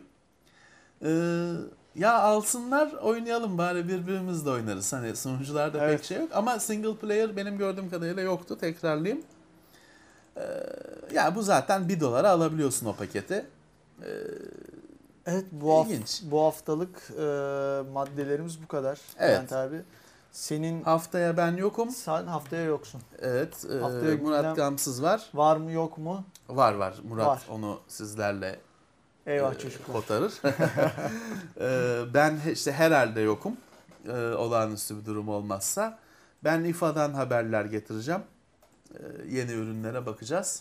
Ya alsınlar oynayalım bari birbirimizle oynarız. Hani sunucularda pek şey yok. Ama single player benim gördüğüm kadarıyla yoktu. Tekrarlayayım. Ya bu zaten $1 alabiliyorsun o paketi. Evet bu haftalık maddelerimiz bu kadar. Evet. Abi. Senin haftaya ben yokum. Sen haftaya yoksun. Evet. Murat Gamsız var. Var mı yok mu? Var. Murat onu sizlerle kotarır. Ben işte herhalde yokum. Olağanüstü bir durum olmazsa. Ben İFA'dan haberler getireceğim. Yeni ürünlere bakacağız.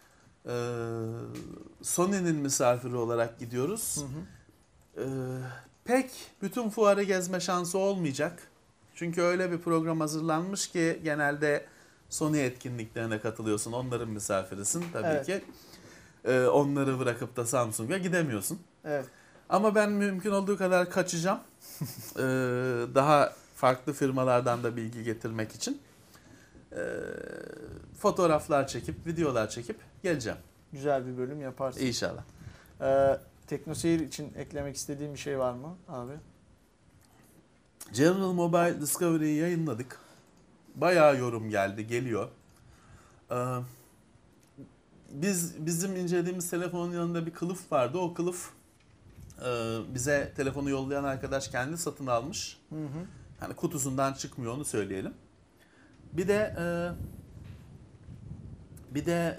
Sony'nin misafiri olarak gidiyoruz. Pek bütün fuarı gezme şansı olmayacak. Çünkü öyle bir program hazırlanmış ki genelde Sony etkinliklerine katılıyorsun. Onların misafirisin tabii ki. Onları bırakıp da Samsung'a gidemiyorsun. Evet. Ama ben mümkün olduğu kadar kaçacağım. Daha farklı firmalardan da bilgi getirmek için. Fotoğraflar çekip, videolar çekip geleceğim. Güzel bir bölüm yaparsın. İnşallah. TeknoSeyir için eklemek istediğin bir şey var mı abi? General Mobile Discovery'yi yayınladık. Bayağı yorum geliyor. Bizim incelediğimiz telefonun yanında bir kılıf vardı. O kılıf bize telefonu yollayan arkadaş kendi satın almış. Hani kutusundan çıkmıyor onu söyleyelim. Bir de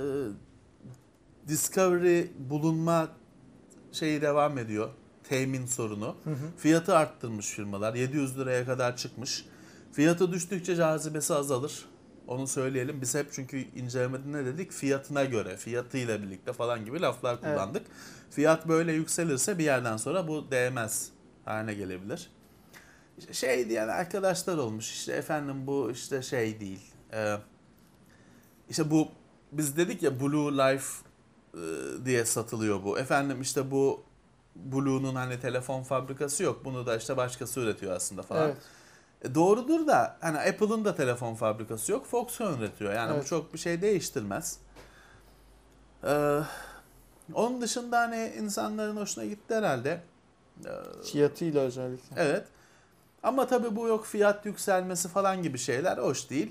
Discovery bulunma şeyi devam ediyor. Temin sorunu. Fiyatı arttırmış firmalar. 700 liraya kadar çıkmış. Fiyatı düştükçe cazibesi azalır. Onu söyleyelim. Biz hep çünkü incelemede ne dedik? Fiyatına göre, fiyatıyla birlikte falan gibi laflar kullandık. Evet. Fiyat böyle yükselirse bir yerden sonra bu değmez haline gelebilir. İşte diyen arkadaşlar olmuş. İşte efendim bu işte değil. İşte bu biz dedik ya Blue Life diye satılıyor bu. Efendim işte bu Blue'nun hani telefon fabrikası yok. Bunu da işte başkası üretiyor aslında falan. Evet. Doğrudur da hani Apple'ın da telefon fabrikası yok. Foxconn üretiyor. Yani bu çok bir şey değiştirmez. Onun dışında hani insanların hoşuna gitti herhalde. Fiyatıyla özellikle. Evet. Ama tabii bu yok fiyat yükselmesi falan gibi şeyler hoş değil.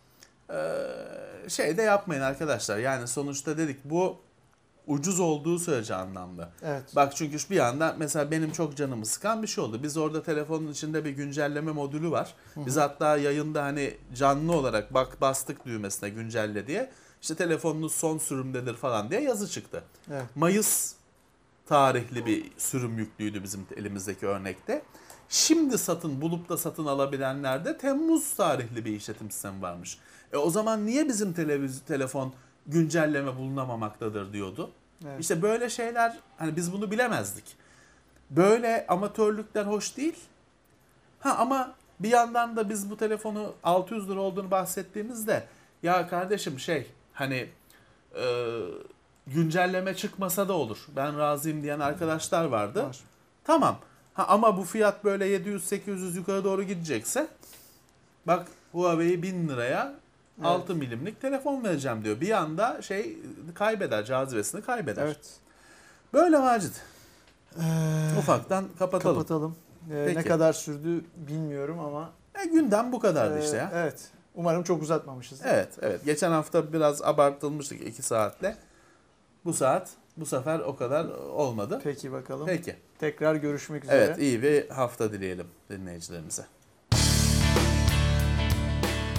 Şey de yapmayın arkadaşlar. Yani sonuçta dedik bu ucuz olduğu sürece anlamda. Evet. Bak çünkü bir anda mesela benim çok canımı sıkan bir şey oldu. Biz orada telefonun içinde bir güncelleme modülü var. Biz hatta yayında hani canlı olarak bastık düğmesine güncelle diye. İşte telefonunuz son sürümdedir falan diye yazı çıktı. Evet. Mayıs tarihli bir sürüm yüklüydü bizim elimizdeki örnekte. Şimdi bulup da satın alabilenlerde Temmuz tarihli bir işletim sistemi varmış. O zaman niye bizim telefon güncelleme bulunamamaktadır diyordu. Evet. İşte böyle şeyler hani biz bunu bilemezdik. Böyle amatörlükler hoş değil. Ama bir yandan da biz bu telefonu 600 lira olduğunu bahsettiğimizde ya kardeşim hani güncelleme çıkmasa da olur. Ben razıyım diyen arkadaşlar vardı. Var. Tamam. Ama bu fiyat böyle 700-800 yukarı doğru gidecekse bak Huawei 1000 liraya 6 milimlik telefon vereceğim diyor. Bir anda kaybeder, cazibesini kaybeder. Evet. Böyle Macit. Ufaktan kapatalım. Ne kadar sürdü bilmiyorum ama. Gündem bu kadardı işte ya. Evet. Umarım çok uzatmamışız. Evet. Geçen hafta biraz abartılmıştık 2 saatle. Bu sefer o kadar olmadı. Peki bakalım. Peki. Tekrar görüşmek üzere. Evet, iyi bir hafta dileyelim dinleyicilerimize.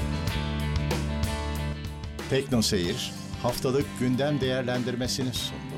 Tekno Seyir haftalık gündem değerlendirmesini sundu.